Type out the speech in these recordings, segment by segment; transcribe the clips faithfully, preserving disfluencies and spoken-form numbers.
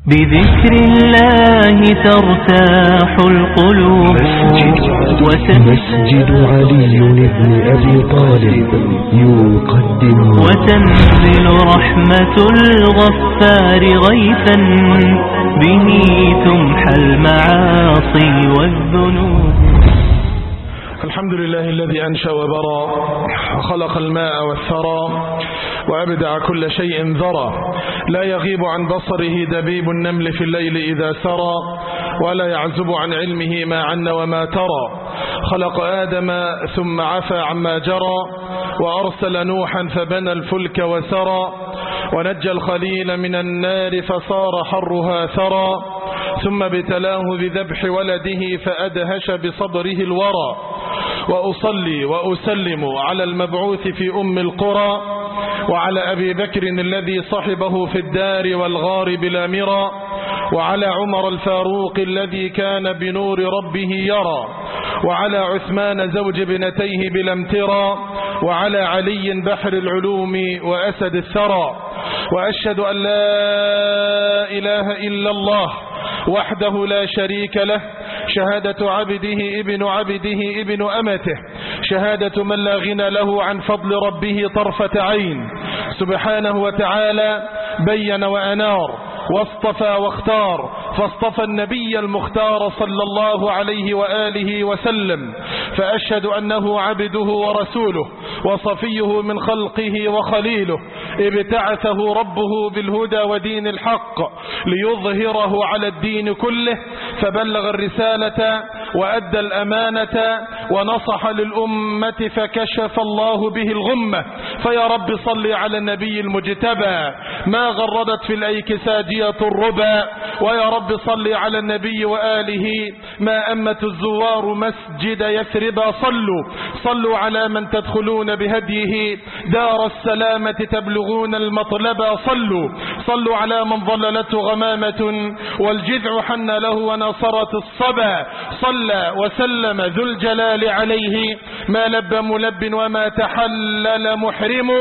بذكر الله ترتاح القلوب. مسجد علي بن أبي طالب يقدم وتنزل رحمة الغفار غيثا به تمحى المعاصي والذنوب. الحمد لله الذي أنشأ وبرى وخلق الماء والثرى وأبدع كل شيء ذرى، لا يغيب عن بصره دبيب النمل في الليل إذا سرى، ولا يعزب عن علمه ما عن وما ترى. خلق آدم ثم عفى عما جرى، وأرسل نوحا فبنى الفلك وسرى، ونجى الخليل من النار فصار حرها ثرى، ثم ابتلاه بذبح ولده فأدهش بصبره الورى. وأصلي وأسلم على المبعوث في أم القرى، وعلى أبي بكر الذي صحبه في الدار والغار بلا مرى، وعلى عمر الفاروق الذي كان بنور ربه يرى، وعلى عثمان زوج ابنتيه بلا امترى، وعلى علي بحر العلوم وأسد الثرى. وأشهد أن لا إله إلا الله وحده لا شريك له، شهادة عبده ابن عبده ابن أمته، شهادة من لا غنى له عن فضل ربه طرفة عين. سبحانه وتعالى بين وأنار واصطفى واختار، فاصطفى النبي المختار صلى الله عليه وآله وسلم. فأشهد أنه عبده ورسوله وصفيه من خلقه وخليله، ابتعثه ربه بالهدى ودين الحق ليظهره على الدين كله، فبلغ الرسالة وأدى الأمانة ونصح للأمة فكشف الله به الغمة. فيا رب صل على النبي المجتبى ما غردت في الأيك ساجية الربا، ويا رب صل على النبي وآله ما أمت الزوار مسجد يثرب. صلوا صلوا على من تدخلون بهديه دار السلامة تبلغون المطلب. صلوا صلوا على من ظللته غمامة والجذع حن له ونصرت الصبا. صلى وسلم ذو الجلال عليه ما لب ملب وما تحلل محرم.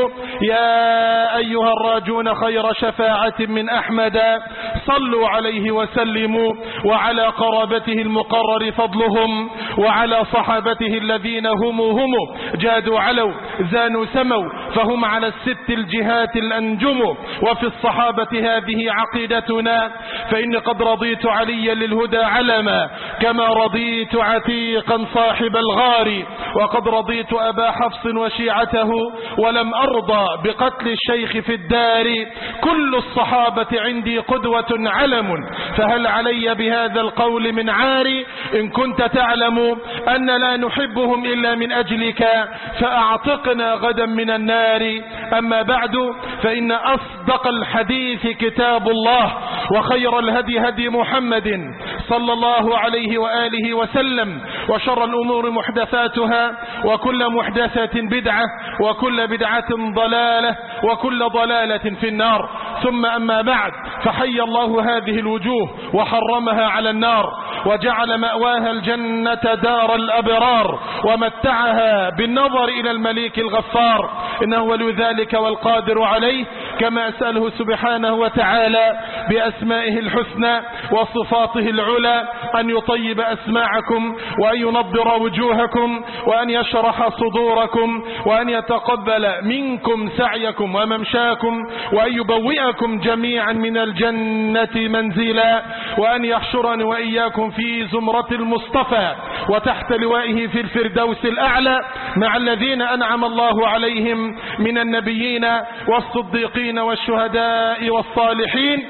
يا أيها الراجون خير شفاعة من أحمد صلوا عليه وسلموا، وعلى قرابته المقرر فضلهم، وعلى صحابته الذين هم هم جادوا علوا زانوا سموا، فهم على الست الجهات الأنجم. وفي الصحابة هذه عقيدتنا، فإني قد رضيت عليا للهدى علما، كما رضيت عتيقا صاحب الغار، وقد رضيت أبا حفص وشيعته، ولم أرضى بقتل الشيخ في الدار. كل الصحابة عندي قدوة علم، فهل علي بهذا القول من عار؟ إن كنت تعلم أن لا نحبهم إلا من أجلك فأعتقنا غدا من النار. أما بعد، فإن أصدق الحديث كتاب الله، وخير الهدي هدي محمد صلى الله عليه وآله وسلم، وشر الأمور محدثاتها، وكل محدثة بدعة، وكل بدعة ضلالة، وكل ضلالة في النار. ثم أما بعد، فحي الله هذه الوجوه وحرمها على النار، وجعل مأواها الجنة دار الأبرار، ومتعها بالنظر إلى المليك الغفار، إنه ولي ذلك والقادر عليه. كما أسأله سبحانه وتعالى بأسمائه الحسنى وصفاته العلى أن يطيب أسماعكم، وأن ينضر وجوهكم، وأن يشرح صدوركم، وأن يتقبل منكم سعيكم وممشاكم، وأن يبوئكم جميعا من الجنة منزلا، وأن يحشرني وإياكم في زمرة المصطفى وتحت لوائه في الفردوس الأعلى مع الذين أنعم الله عليهم من النبيين والصديقين والشهداء والصالحين،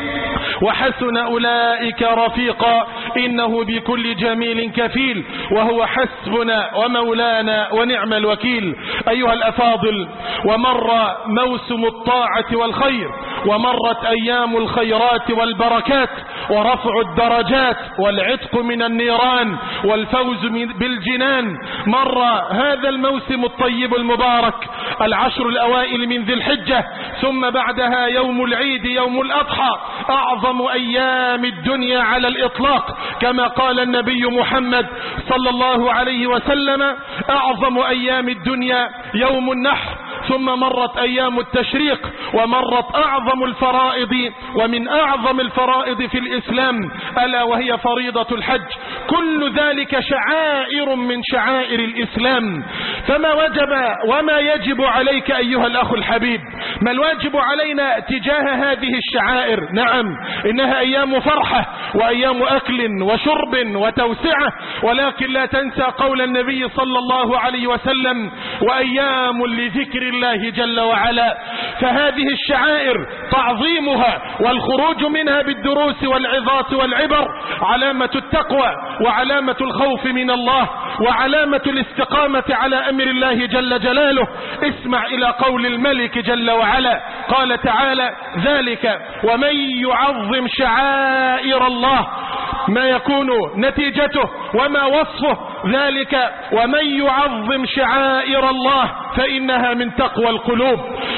وحسن أولئك رفيقا، إنه بكل جميل كفيل، وهو حسبنا ومولانا ونعم الوكيل. أيها الأفاضل، ومر موسم الطاعة والخير، ومرت أيام الخيرات والبركات، ورفع الدرجات، والعتق من النيران، والفوز بالجنان. مر هذا الموسم الطيب المبارك، العشر الأوائل من ذي الحجة، ثم بعدها يوم العيد يوم الأضحى، أعظم أيام الدنيا على الإطلاق، كما قال النبي محمد صلى الله عليه وسلم: أعظم أيام الدنيا يوم النحر، ثم مرت أيام التشريق ومرت أعظم الفرائض، ومن أعظم الفرائض في الإسلام ألا وهي فريضة الحج. كل ذلك شعائر من شعائر الإسلام. فما وجب وما يجب عليك أيها الأخ الحبيب؟ ما الواجب علينا تجاه هذه الشعائر؟ نعم، إنها أيام فرحة وأيام أكل وشرب وتوسعة، ولكن لا تنسى قول النبي صلى الله عليه وسلم: وأيام لذكر الله جل وعلا. فهذه الشعائر تعظيمها والخروج منها بالدروس والعظات والعبر علامة التقوى وعلامة الخوف من الله وعلامة الاستقامة على أمر الله جل جلاله. اسمع إلى قول الملك جل وعلا، قال تعالى: ذلك ومن يعظم شعائر الله، ما يكون نتيجته وما وصفه؟ ذلك ومن يعظم شعائر الله فإنها من تقوى القلوب.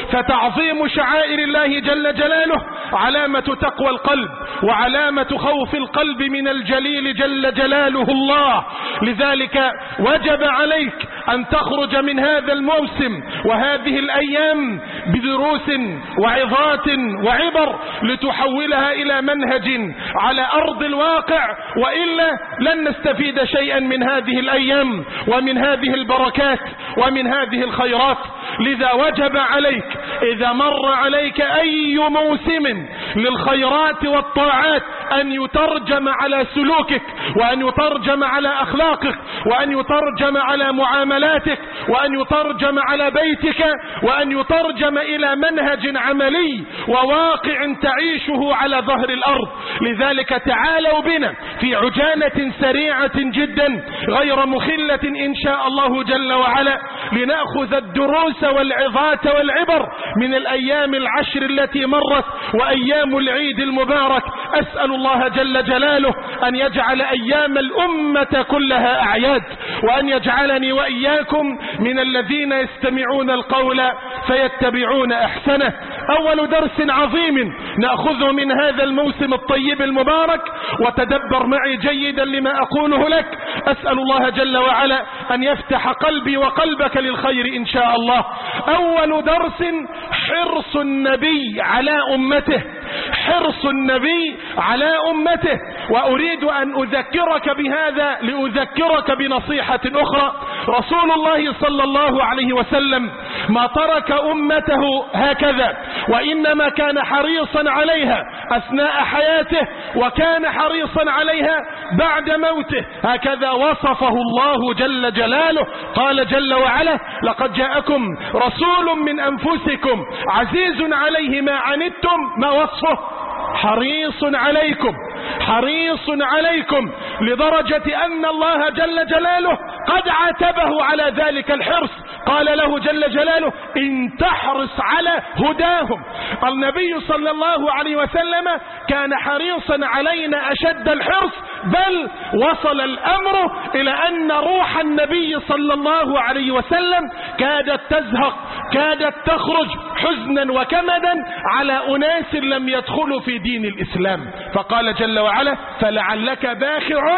فتعظيم شعائر الله جل جلاله علامة تقوى القلب وعلامة خوف القلب من الجليل جل جلاله الله. لذلك وجب عليك أن تخرج من هذا الموسم وهذه الأيام بدروس وعظات وعبر لتحولها إلى منهج على أرض الواقع، وإلا لن نستفيد شيئا من هذه الأيام ومن هذه البركات ومن هذه الخيرات. لذا وجب عليك إذا مر عليك أي موسم للخيرات والطاعات أن يترجم على سلوكك، وأن يترجم على أخلاقك، وأن يترجم على معاملاتك، وأن يترجم على بيتك، وأن يترجم إلى منهج عملي وواقع تعيشه على ظهر الأرض. لذلك تعالوا بنا في عجالة سريعة جدا غير مخلة إن شاء الله جل وعلا لنأخذ الدروس والعظات والعبر من الأيام العشر التي مرت وأيام العيد المبارك. أسأل الله جل جلاله أن يجعل أيام الأمة كلها أعياد، وأن يجعلني وإياكم من الذين يستمعون القول فيتبعون أحسنه. أول درس عظيم نأخذه من هذا الموسم الطيب المبارك، وتدبر معي جيدا لما أقوله لك. أسأل الله جل وعلا أن يفتح قلبي وقلبك للخير إن شاء الله. أول درس حرص النبي على أمته، حرص النبي على أمته. وأريد أن أذكرك بهذا لأذكرك بنصيحة أخرى. رسول الله صلى الله عليه وسلم ما ترك أمته هكذا، وإنما كان حريصا عليها أثناء حياته، وكان حريصا عليها بعد موته. هكذا وصفه الله جل جلاله. قال جل وعلا: لقد جاءكم رسول من أنفسكم عزيز عليه ما عنتم. ما وصفه؟ حريص عليكم، حريص عليكم، لدرجة أن الله جل جلاله قد عاتبه على ذلك الحرص. قال له جل جلاله: إن تحرص على هداهم. النبي صلى الله عليه وسلم كان حريصا علينا أشد الحرص، بل وصل الأمر إلى أن روح النبي صلى الله عليه وسلم كادت تزهق، كادت تخرج حزنا وكمدا على أناس لم يدخلوا في دين الإسلام. فقال جل وعلا: فلعلك باخع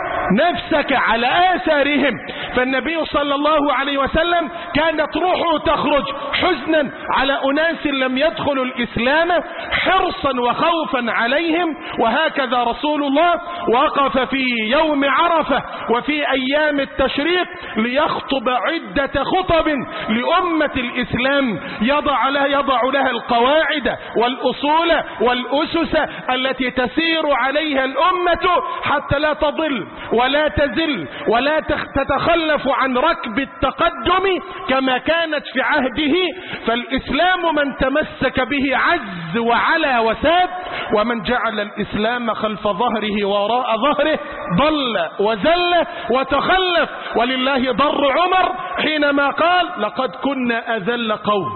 نفسك على آثارهم. فالنبي صلى الله عليه وسلم كانت روحه تخرج حزنا على أناس لم يدخلوا الإسلام حرصا وخوفا عليهم. وهكذا رسول الله وقف في يوم عرفة وفي أيام التشريق ليخطب عدة خطب لأمة الإسلام يضع لها, يضع لها القواعد والأصول والأسس التي تسير عليها الأمة حتى لا تضل ولا تزل ولا تتخلف عن ركب التقدم كما كانت في عهده. فالإسلام من تمسك به عز وعلى وساد، ومن جعل الإسلام خلف ظهره وراء ظهره ضل وزل وتخلف. ولله ضر عمر حينما قال: لقد كنا أذل قوم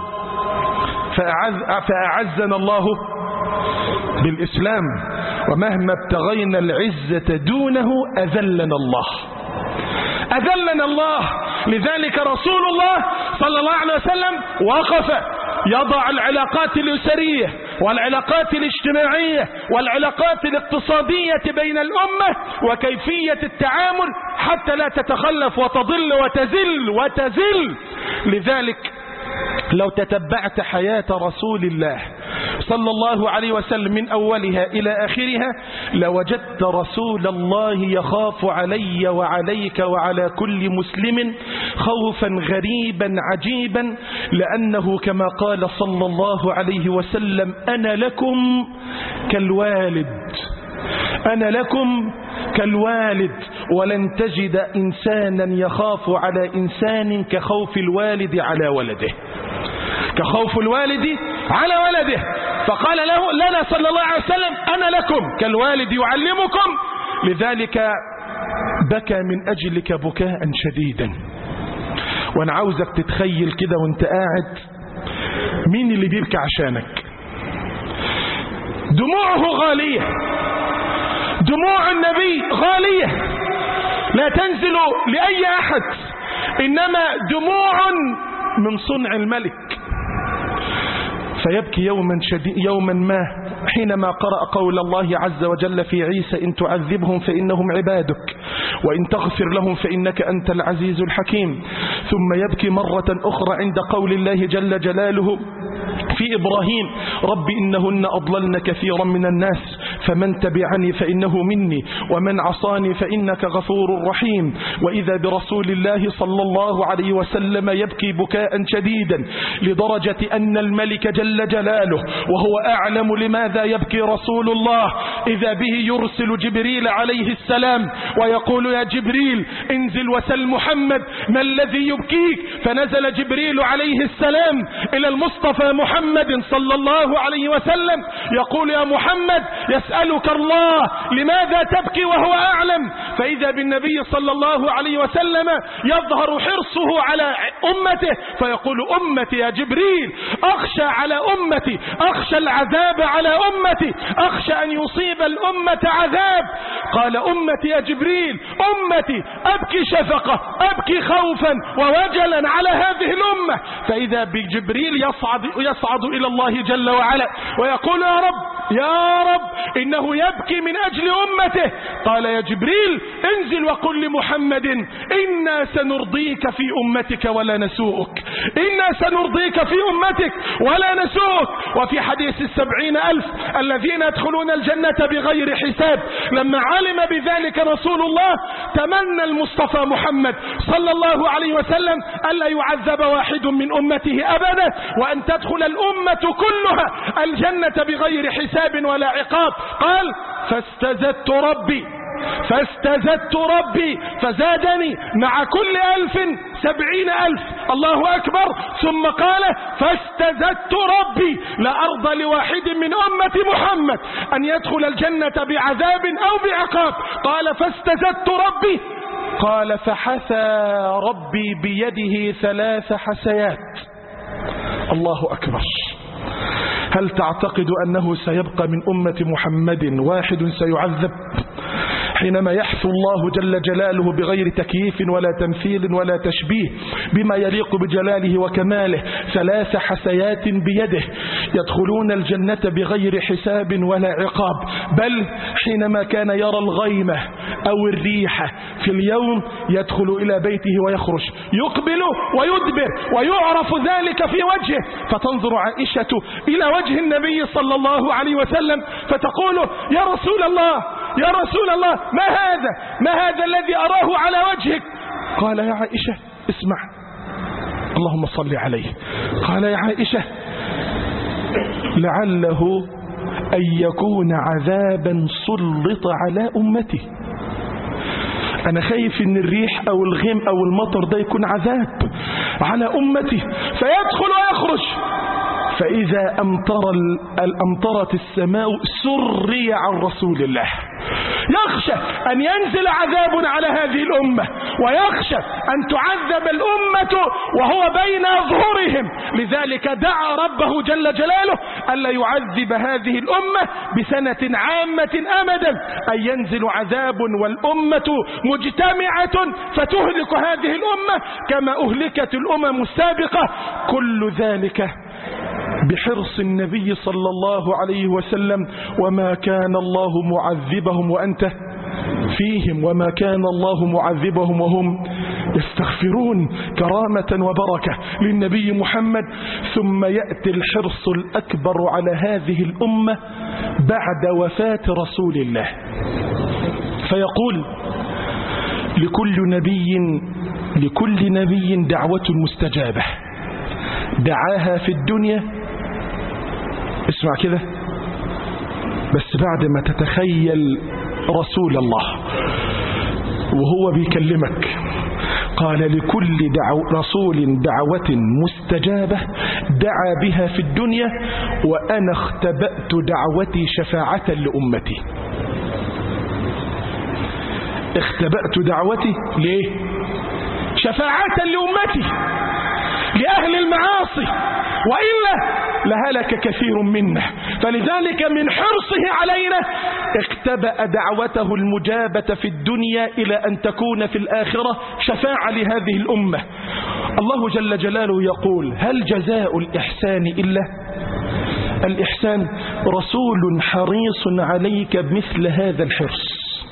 فأعز فأعزنا الله بالإسلام، ومهما ابتغينا العزة دونه أذلنا الله، أذلنا الله. لذلك رسول الله صلى الله عليه وسلم وقف يضع العلاقات الأسرية والعلاقات الاجتماعية والعلاقات الاقتصادية بين الأمة وكيفية التعامل حتى لا تتخلف وتضل وتزل وتزل. لذلك لو تتبعت حياة رسول الله صلى الله عليه وسلم من أولها إلى آخرها لوجدت رسول الله يخاف علي وعليك وعلى كل مسلم خوفا غريبا عجيبا، لأنه كما قال صلى الله عليه وسلم: أنا لكم كالوالد، أنا لكم كالوالد، ولن تجد إنسانا يخاف على إنسان كخوف الوالد على ولده، كخوف الوالد على ولده. فقال له لنا صلى الله عليه وسلم: أنا لكم كالوالد يعلمكم. لذلك بكى من أجلك بكاء شديدا. وأنا عاوزك تتخيل كده وانت قاعد مين اللي بيبكي عشانك. دموعه غالية، دموع النبي غالية لا تنزل لأي أحد، إنما دموع من صنع الملك. فيبكي يوما, شديد يوما ما حينما قرأ قول الله عز وجل في عيسى: إن تعذبهم فإنهم عبادك وإن تغفر لهم فإنك أنت العزيز الحكيم. ثم يبكي مرة أخرى عند قول الله جل جلاله في إبراهيم: رب إنهن أضللن كثيرا من الناس فمن تبعني فإنه مني ومن عصاني فإنك غفور رحيم. وإذا برسول الله صلى الله عليه وسلم يبكي بكاء شديدا لدرجة أن الملك جل جلاله وهو أعلم لماذا يبكي رسول الله إذا به يرسل جبريل عليه السلام ويقول: يا جبريل انزل وسل محمد ما الذي يبكيك؟ فنزل جبريل عليه السلام إلى المصطفى محمد صلى الله عليه وسلم يقول: يا محمد يسألك الله لماذا تبكي وهو أعلم. فإذا بالنبي صلى الله عليه وسلم يظهر حرصه على أمته فيقول: أمتي يا جبريل، أخشى على أمتي، أخشى العذاب على أمتي، أخشى أن يصيب الأمة عذاب. قال: أمتي يا جبريل، أمتي، أبكي شفقة، أبكي خوفا ووجلا على هذه الأمة. فإذا بجبريل يصعد, يصعد إلى الله جل وعلا ويقول: يا رب يا رب إنه يبكي من أجل أمته. قال: يا جبريل انزل وقل لمحمد: إنا سنرضيك في أمتك ولا نسوءك، إنا سنرضيك في أمتك ولا نسوءك. وفي حديث السبعين ألف الذين يدخلون الجنة بغير حساب، لما علم بذلك رسول الله تمنى المصطفى محمد صلى الله عليه وسلم ألا يعذب واحد من أمته أبدا، وأن تدخل الأمة كلها الجنة بغير حساب ولا عقاب. قال: فاستزدت ربي فاستزدت ربي فزادني مع كل ألف سبعين ألف. الله أكبر. ثم قال: فاستزدت ربي لأرضى لواحد من أمة محمد أن يدخل الجنة بعذاب أو بعقاب. قال: فاستزدت ربي. قال: فحثى ربي بيده ثلاث حسيات. الله أكبر. هل تعتقد أنه سيبقى من أمة محمد واحد سيعذب؟ حينما يحث الله جل جلاله بغير تكييف ولا تمثيل ولا تشبيه بما يليق بجلاله وكماله ثلاث حسيات بيده يدخلون الجنة بغير حساب ولا عقاب. بل حينما كان يرى الغيمة أو الريح في اليوم يدخل إلى بيته ويخرج يقبل ويدبر ويعرف ذلك في وجهه، فتنظر عائشة إلى وجه النبي صلى الله عليه وسلم فتقول: يا رسول الله يا رسول الله ما هذا ما هذا الذي أراه على وجهك؟ قال: يا عائشة اسمع، اللهم صل عليه. قال: يا عائشة لعله أن يكون عذابا سلط على أمتي. أنا خايف إن الريح أو الغيم أو المطر ده يكون عذاب على أمتي فيدخل ويخرج. فإذا أمطر الأمطرت السماء سري عن رسول الله، يخشى أن ينزل عذاب على هذه الأمة ويخشى أن تعذب الأمة وهو بين أظهرهم. لذلك دعا ربه جل جلاله ألا يعذب هذه الأمة بسنة عامة أمدا، أن ينزل عذاب والأمة مجتمعة فتهلك هذه الأمة كما أهلكت الأمم السابقة. كل ذلك بحرص النبي صلى الله عليه وسلم: وما كان الله معذبهم وأنت فيهم، وما كان الله معذبهم وهم يستغفرون كرامة وبركة للنبي محمد. ثم يأتي الحرص الأكبر على هذه الأمة بعد وفاة رسول الله، فيقول لكل نبي لكل نبي دعوة مستجابة دعاها في الدنيا. اسمع كده بس بعد ما تتخيل رسول الله وهو بيكلمك، قال لكل دعو رسول دعوة مستجابة دعا بها في الدنيا وأنا اختبأت دعوتي شفاعة لأمتي. اختبأت دعوتي ليه؟ شفاعة لأمتي لأهل المعاصي، وإلا لهلك كثير منا. فلذلك من حرصه علينا اختبأ دعوته المجابة في الدنيا إلى أن تكون في الآخرة شفاعة لهذه الأمة. الله جل جلاله يقول: هل جزاء الإحسان إلا الإحسان؟ رسول حريص عليك بمثل هذا الحرص،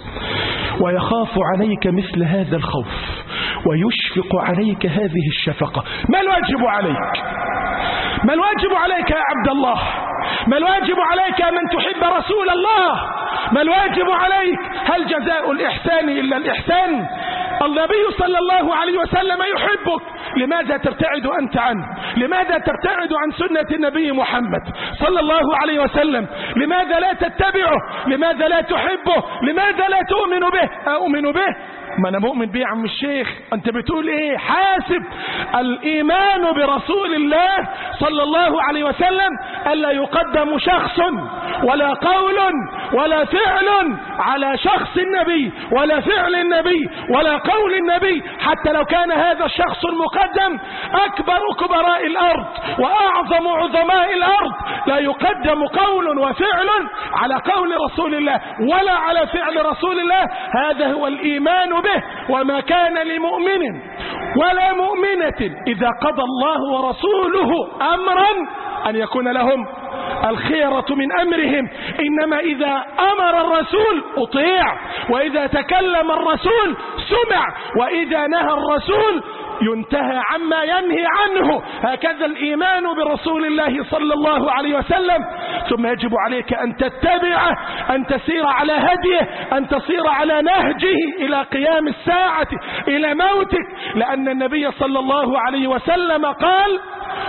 ويخاف عليك مثل هذا الخوف، ويشفق عليك هذه الشفقة. ما الواجب عليك؟ ما الواجب عليك يا عبد الله؟ ما الواجب عليك من تحب رسول الله؟ ما الواجب عليك؟ هل جزاء الإحسان إلا الإحسان؟ النبي صلى الله عليه وسلم يحبك، لماذا تبتعد أنت عنه؟ لماذا تبتعد عن سنة النبي محمد صلى الله عليه وسلم؟ لماذا لا تتبعه؟ لماذا لا تحبه؟ لماذا لا تؤمن به؟ أؤمن به؟ ما أنا مؤمن به يا عم الشيخ. أنت بتقول إيه؟ حاسب. الإيمان برسول الله صلى الله عليه وسلم ألا يقدم شخص ولا قول ولا فعل على شخص النبي ولا فعل النبي ولا قول النبي، حتى لو كان هذا الشخص المقدم أكبر كبراء الأرض وأعظم عظماء الأرض، لا يقدم قول وفعل على قول رسول الله ولا على فعل رسول الله. هذا هو الإيمان به. وما كان لمؤمن ولا مؤمنة إذا قضى الله ورسوله أمرا أن يكون لهم الخيرة من أمرهم، إنما إذا أمر الرسول أطيع، وإذا تكلم الرسول سمع، وإذا نهى الرسول ينتهى عما ينهي عنه. هكذا الإيمان برسول الله صلى الله عليه وسلم. ثم يجب عليك أن تتبعه، أن تسير على هديه، أن تصير على نهجه إلى قيام الساعة، إلى موتك، لأن النبي صلى الله عليه وسلم قال: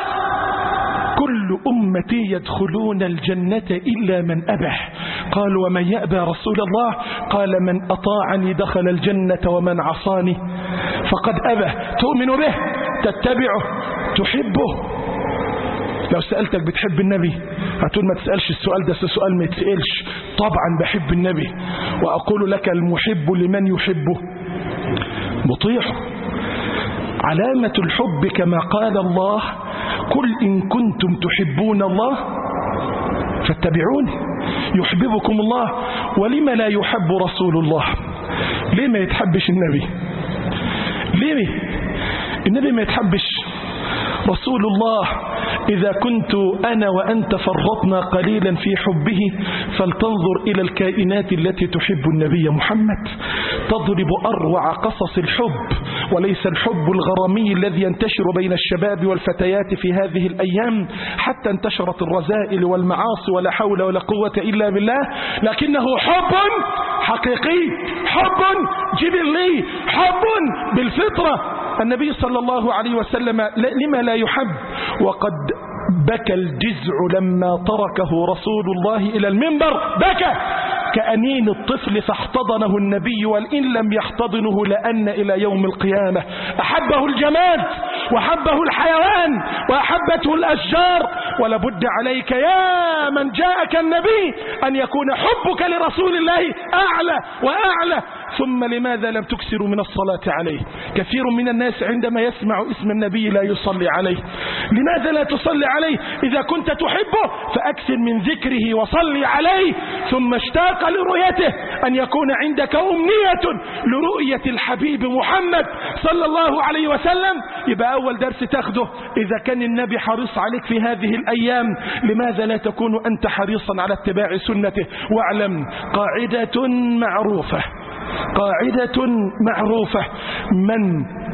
كل أمتي يدخلون الجنة إلا من أبى. قال: ومن يأبى رسول الله؟ قال: من أطاعني دخل الجنة ومن عصاني فقد أبى. تؤمن به، تتبعه، تحبه. لو سألتك بتحب النبي هتقول ما تسألش السؤال ده، سؤال ما يتسألش. طبعا بحب النبي، وأقول لك: المحب لمن يحبه مطيعه. علامة الحب كما قال الله: قل إن كنتم تحبون الله فاتبعوني يحببكم الله. ولما لا يحب رسول الله؟ ليه ما يتحبش النبي؟ ليه النبي ما يتحبش؟ رسول الله إذا كنت أنا وأنت فرطنا قليلا في حبه فلتنظر إلى الكائنات التي تحب النبي محمد، تضرب أروع قصص الحب، وليس الحب الغرامي الذي ينتشر بين الشباب والفتيات في هذه الأيام حتى انتشرت الرذائل والمعاصي ولا حول ولا قوة إلا بالله، لكنه حب حقيقي، حب جبلي، حب بالفطرة. النبي صلى الله عليه وسلم لما لا يحب؟ وقد بكى الجزع لما تركه رسول الله إلى المنبر، بكى كأنين الطفل فاحتضنه النبي، وإن لم يحتضنه لأن إلى يوم القيامة. أحبه الجماد وحبه الحيوان وأحبته الأشجار. ولابد عليك يا من جاءك النبي أن يكون حبك لرسول الله أعلى وأعلى. ثم لماذا لم تكثروا من الصلاة عليه؟ كثير من الناس عندما يسمع اسم النبي لا يصلي عليه. لماذا لا تصلي عليه؟ إذا كنت تحبه فأكثر من ذكره وصلي عليه. ثم اشتاق لرؤيته، أن يكون عندك أمنية لرؤية الحبيب محمد صلى الله عليه وسلم. يبقى أول درس تاخده، إذا كان النبي حريص عليك في هذه الأيام لماذا لا تكون أنت حريصا على اتباع سنته؟ واعلم قاعدة معروفة، قاعدة معروفة: من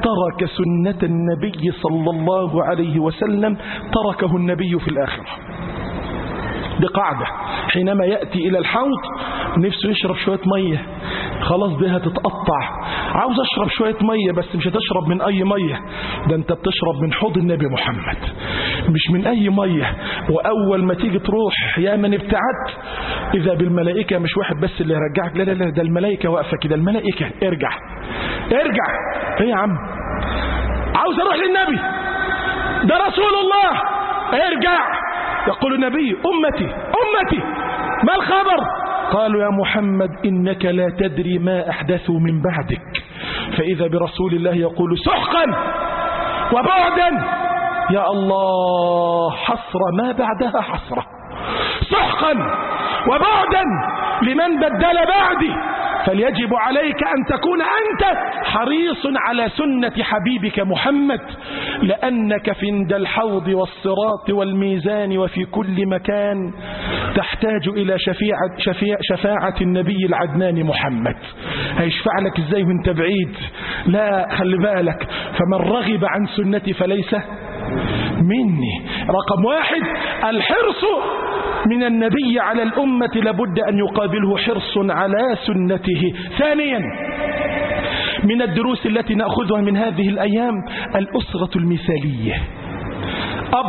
ترك سنة النبي صلى الله عليه وسلم تركه النبي في الآخرة. دي قاعدة، حينما يأتي إلى الحوض نفسه يشرب شوية مية، خلاص دي هتتقطع، عاوز أشرب شوية مية، بس مش هتشرب من أي مية، ده أنت بتشرب من حوض النبي محمد، مش من أي مية. وأول ما تيجي تروح يا من ابتعدت إذا بالملائكة، مش واحد بس اللي يرجعك، لا لا لا، ده الملائكة واقفة كده، الملائكة ارجع ارجع. ايه يا عم؟ عاوز أروح للنبي، ده رسول الله، ارجع. يقول النبي أمتي أمتي ما الخبر؟ قالوا يا محمد إنك لا تدري ما أحدثوا من بعدك. فإذا برسول الله يقول سحقا وبعدا، يا الله حسرة ما بعدها حسرة، سحقا وبعدا لمن بدل بعدي. فليجب عليك أن تكون أنت حريص على سنة حبيبك محمد، لأنك في عند الحوض والصراط والميزان وفي كل مكان تحتاج إلى شفيعة, شفيع شفاعة النبي العدنان محمد. هيشفع لك إزاي وانت بعيد؟ لا، خلي بالك، فمن رغب عن سنتي فليس مني. رقم واحد الحرص من النبي على الأمة لابد أن يقابله حرص على سنته. ثانيا من الدروس التي نأخذها من هذه الأيام الأسرة المثالية، أب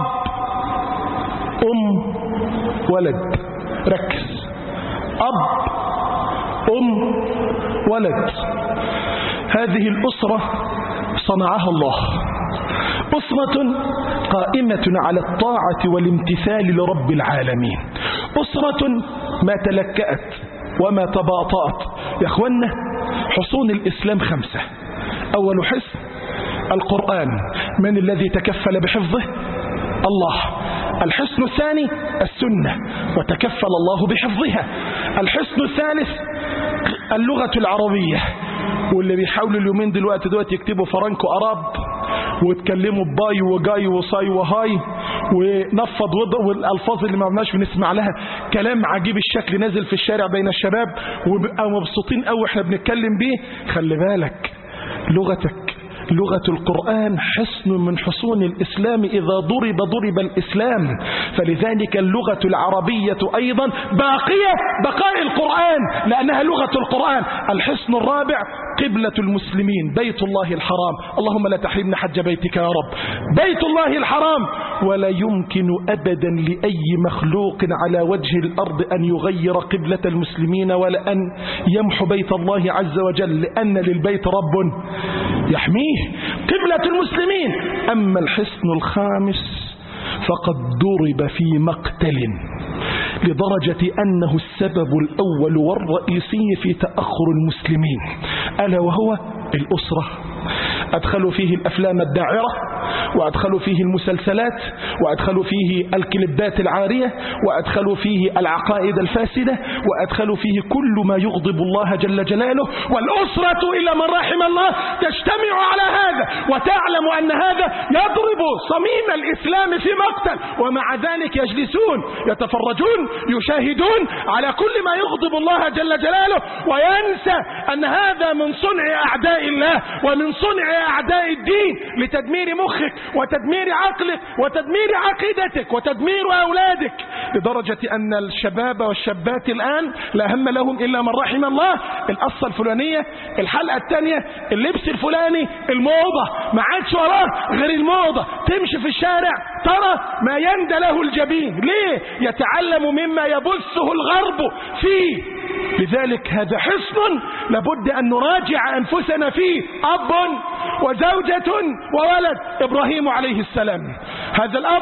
أم ولد. ركز، أب أم ولد، هذه الأسرة صنعها الله، أسرة قائمة على الطاعة والامتثال لرب العالمين، أسرة ما تلكأت وما تباطأت. يا أخوانا، حصون الإسلام خمسة. أول حصن القرآن، من الذي تكفل بحفظه؟ الله. الحصن الثاني السنة، وتكفل الله بحفظها. الحصن الثالث اللغة العربية، واللي بيحاولوا اليومين دلوقتي دلوقتي يكتبوا فرانكو أراب وتكلموا باي وجاي وصاي وهاي ونفض وضع، والألفاظ اللي ما عمناش بنسمع لها كلام عجيب الشكل نازل في الشارع بين الشباب وبقى مبسوطين قوي احنا بنتكلم بيه. خلي بالك، لغتك لغة القرآن حصن من حصون الإسلام، إذا ضرب ضرب الإسلام. فلذلك اللغة العربية أيضا باقية بقاء القرآن لأنها لغة القرآن. الحصن الرابع قبلة المسلمين، بيت الله الحرام. اللهم لا تحرمنا حج بيتك يا رب. بيت الله الحرام، ولا يمكن أبدا لأي مخلوق على وجه الأرض أن يغير قبلة المسلمين ولا أن يمحو بيت الله عز وجل، لأن للبيت رب يحميه، قبلة المسلمين. أما الحصن الخامس فقد ضرب في مقتل لدرجة أنه السبب الأول والرئيسي في تأخر المسلمين، ألا وهو الأسرة. أدخلوا فيه الأفلام الداعرة، وأدخلوا فيه المسلسلات، وأدخلوا فيه الكليبات العارية، وأدخلوا فيه العقائد الفاسدة، وأدخلوا فيه كل ما يغضب الله جل جلاله. والأسرة إلا من رحم الله تجتمع على هذا وتعلم أن هذا يضرب صميم الإسلام في مقتل، ومع ذلك يجلسون يتفرجون يشاهدون على كل ما يغضب الله جل جلاله، وينسى أن هذا من صنع أعداء الله ومن صنع أعداء الدين لتدمير مخك وتدمير عقلك وتدمير عقيدتك وتدمير أولادك، لدرجة أن الشباب والشابات الآن لا هم لهم إلا من رحم الله. القصة الفلانية، الحلقة الثانية، اللبس الفلاني، الموضة، ما عادش وراه غير الموضة. تمشي في الشارع ترى ما يندى له الجبين. ليه؟ يتعلم مما يبثه الغرب فيه. لذلك هذا حصن لابد أن نراجع أنفسنا فيه. أب وزوجة وولد، إبراهيم عليه السلام. هذا الأب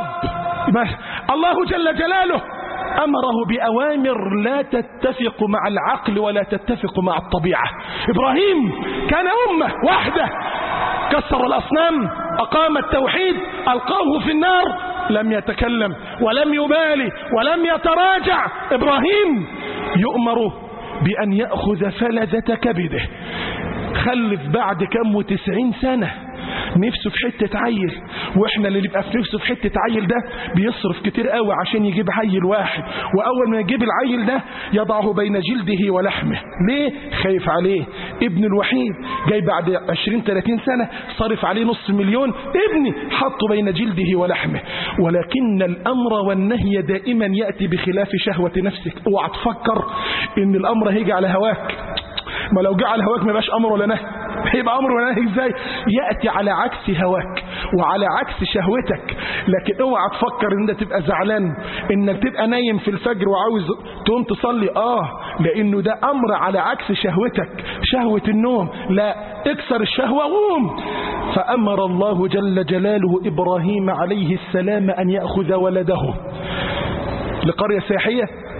الله جل جلاله أمره بأوامر لا تتفق مع العقل ولا تتفق مع الطبيعة. إبراهيم كان أمة واحدة، كسر الأصنام، أقام التوحيد، ألقاه في النار، لم يتكلم ولم يبالي ولم يتراجع. إبراهيم يؤمر بأن يأخذ فلذة كبده، خلف بعد كم وتسعين سنة، نفسه في حتة عيل. واحنا اللي نبقى في نفسه في حتة عيل ده بيصرف كتير قوي عشان يجيب عيل واحد، واول ما يجيب العيل ده يضعه بين جلده ولحمه. ليه؟ خايف عليه، ابن الوحيد جاي بعد عشرين ثلاثين سنة صرف عليه نصف مليون، ابني حطه بين جلده ولحمه. ولكن الأمر والنهي دائما يأتي بخلاف شهوة نفسك. اوعى تفكر ان الأمر هيجي على هواك، ما لو جاء على هواك ما يبقاش أمر ولا نهي، هيبقى أمر ولا نهي ازاي؟ يأتي على عكس هواك وعلى عكس شهوتك. لكن اوعى تفكر ان انت تبقى زعلان انك تبقى نايم في الفجر وعاوز تقوم تصلي، اه لانه ده امر على عكس شهوتك، شهوة النوم. لا، اكسر الشهوة قوم. فامر الله جل جلاله ابراهيم عليه السلام ان يأخذ ولده لقرية سياحية،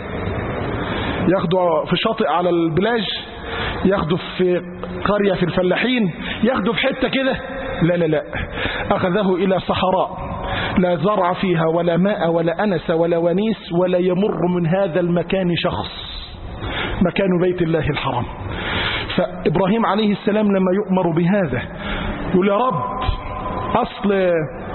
ياخده في شاطئ على البلاج، ياخده في قرية في الفلاحين، ياخده في حتة كده. لا لا لا، أخذه إلى صحراء لا زرع فيها ولا ماء ولا أنس ولا ونيس ولا يمر من هذا المكان شخص، مكان بيت الله الحرام. فإبراهيم عليه السلام لما يؤمر بهذا يقول يا رب أصل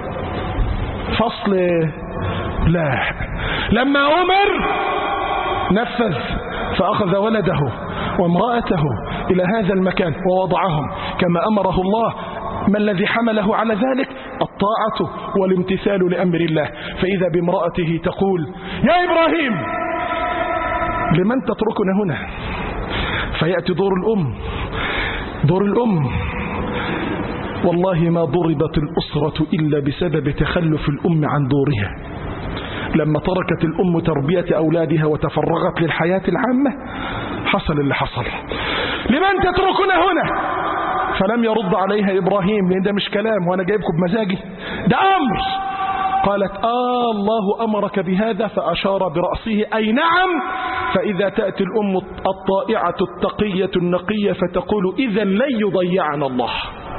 فصل، لا، لما أمر نفذ، فأخذ ولده وامرأته إلى هذا المكان ووضعهم كما أمره الله. ما الذي حمله على ذلك؟ الطاعة والامتثال لأمر الله. فإذا بامرأته تقول يا إبراهيم لمن تتركنا هنا؟ فيأتي دور الأم، دور الأم. والله ما ضربت الأسرة إلا بسبب تخلف الأم عن دورها. لما تركت الأم تربية أولادها وتفرغت للحياة العامة حصل اللي حصل. لمن تتركنا هنا؟ فلم يرد عليها إبراهيم، لأن ده مش كلام وأنا جايبكم بمزاجي، ده أمر. قالت آه الله أمرك بهذا، فأشار برأسه أي نعم. فإذا تأتي الأم الطائعة التقية النقية فتقول إذا لن يضيعنا الله،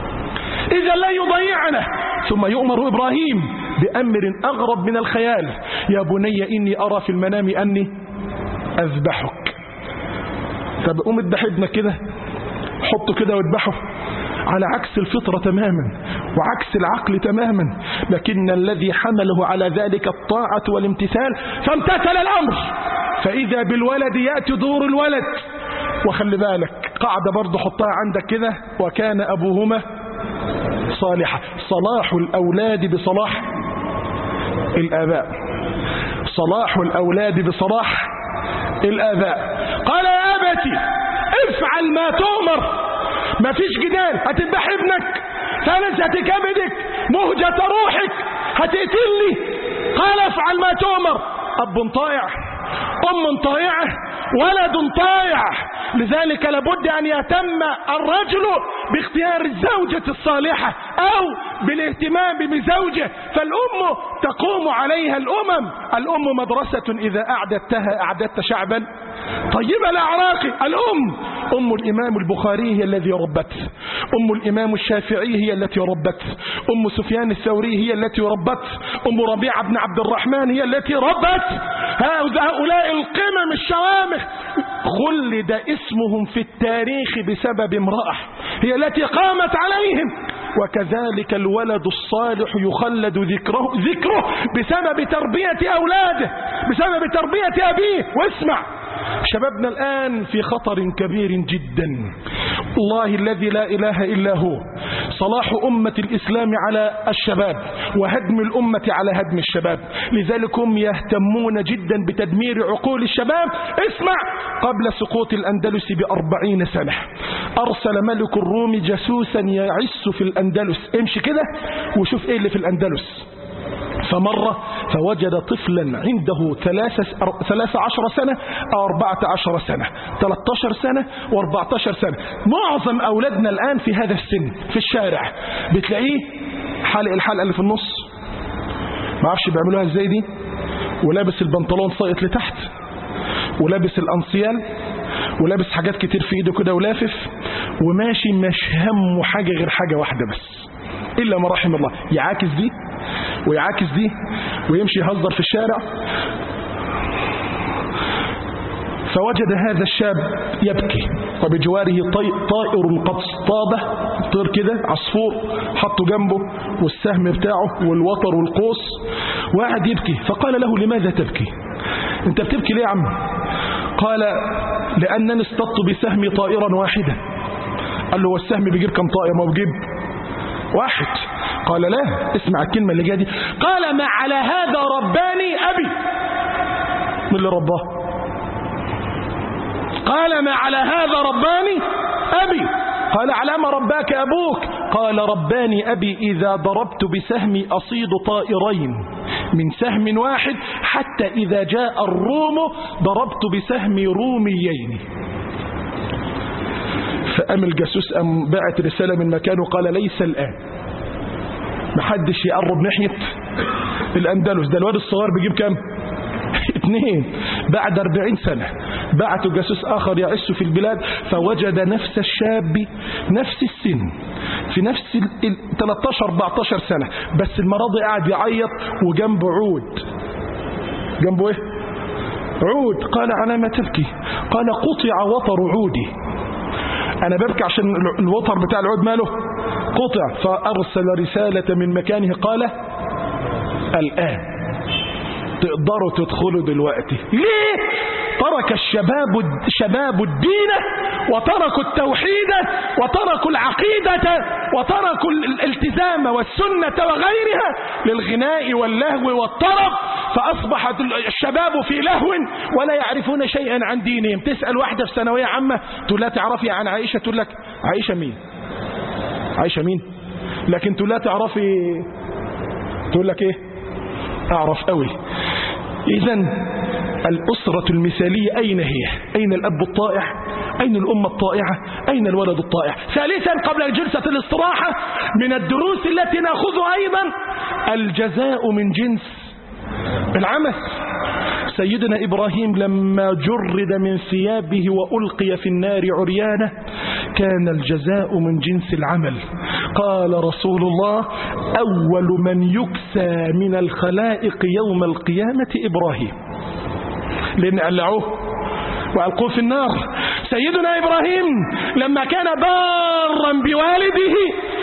إذا لن يضيعنا. ثم يؤمر إبراهيم بأمر أغرب من الخيال، يا بني إني أرى في المنام أني أذبحك. طب قوم اذبح ابنك كده، حطه كده واذبحه، على عكس الفطرة تماما وعكس العقل تماما. لكن الذي حمله على ذلك الطاعة والامتثال، فامتثل الأمر. فإذا بالولد يأتي دور الولد. وخلي بالك قاعدة برضو حطها عندك كده، وكان أبوهما صالحا. صلاح الأولاد بصلاح الآباء، صلاح الأولاد بصلاح الآباء. قال يا أبتي افعل ما تؤمر، ما فيش جدال، هتذبح ابنك، ثالث هتكبدك، مهجة روحك، هتقتلني. قال افعل ما تؤمر. أب طائع، أم طائعة، ولد طائع. لذلك لابد أن يهتم الرجل باختيار الزوجة الصالحة أو بالاهتمام بزوجه. فالأم تقوم عليها الأمم. الأم مدرسة إذا أعددتها أعددت شعبا طيب الأعراق. الأم أم الإمام البخاري هي الذي ربته، أم الإمام الشافعي هي التي ربته، أم سفيان الثوري هي التي ربته، أم ربيعة بن عبد الرحمن هي التي ربته. هؤلاء القمم الشوامخ خلد اسمهم في التاريخ بسبب امرأة هي التي قامت عليهم. وكذلك الولد الصالح يخلد ذكره, ذكره بسبب تربية أولاده، بسبب تربية أبيه. واسمع، شبابنا الآن في خطر كبير جدا، الله الذي لا إله إلا هو. صلاح أمة الإسلام على الشباب وهدم الأمة على هدم الشباب. لذلك هم يهتمون جدا بتدمير عقول الشباب. اسمع، قبل سقوط الأندلس بأربعين سنة أرسل ملك الروم جاسوسا يعس في الأندلس. امشي كده وشوف ايه اللي في الأندلس. فمر فوجد طفلا عنده ثلاث عشر سنة أو أربعة عشر سنة، ثلاثة عشر سنة وأربعة عشر سنة. معظم أولادنا الآن في هذا السن في الشارع بتلاقيه حلق الحلقة اللي في النص، ما عرفش بيعملوها ازاي دي، ولابس البنطلون ساقط لتحت، ولابس الأنصيال، ولابس حاجات كتير في ايده كده ولافف، وماشي مش همه حاجة غير حاجة واحدة بس إلا ما رحم الله، يعاكس دي ويعاكس دي ويمشي يهزر في الشارع. فوجد هذا الشاب يبكي وبجواره طائر قد اصطاده، طير كده عصفور حطه جنبه والسهم بتاعه والوتر والقوس وقعد يبكي. فقال له لماذا تبكي؟ انت بتبكي ليه يا عم؟ قال لأنني اصطدت بسهم طائرا واحدا قال له والسهم بيجيب كم طائر؟ ما بيجيب واحد. قال لا، اسمع الكلمة اللي جايه دي، قال ما على هذا رباني أبي. من اللي رباه؟ قال ما على هذا رباني أبي. قال على ما رباك أبوك؟ قال رباني أبي إذا ضربت بسهمي أصيد طائرين من سهم واحد، حتى إذا جاء الروم ضربت بسهمي روميين. فأم الجاسوس أم بعت رسالة من مكانه قال ليس الآن، محدش يقرب ناحية الأندلس، ده الواد الصغير بيجيب كام؟ اثنين. بعد أربعين سنة بعتوا جاسوس آخر يعس في البلاد، فوجد نفس الشاب نفس السن في نفس ال ثلاثة عشر أربعة عشر سنة، بس المرضي قاعد يعيط وجنبه عود. جنبه ايه؟ عود. قال على ما تبكي؟ قال قطع وتر عودي. أنا ببكي عشان الوتر بتاع العود ماله قطع. فأرسل رسالة من مكانه قال الآن تقدروا تدخلوا دلوقتي. ليه؟ ترك الشباب شباب الدين وتركوا التوحيد وتركوا العقيدة وتركوا الالتزام والسنة وغيرها للغناء واللهو والطرب، فأصبحت الشباب في لهو ولا يعرفون شيئا عن دينهم. تسأل واحدة في ثانوية عامة تقول لا تعرفي عن عائشة، تقول لك عائشة مين؟ عائشة مين؟ لكن تقول لا تعرفي، تقول لك ايه؟ أعرف قوي. إذن الأسرة المثالية أين هي؟ أين الأب الطائع؟ أين الأم الطائعة؟ أين الولد الطائع؟ ثالثا قبل الجلسة الاستراحة من الدروس التي نأخذها أيضا الجزاء من جنس العمل. سيدنا إبراهيم لما جرد من ثيابه وألقي في النار عريانه كان الجزاء من جنس العمل. قال رسول الله أول من يكسى من الخلائق يوم القيامة إبراهيم، لأن قلعوه وألقوه في النار. سيدنا إبراهيم لما كان بارا بوالده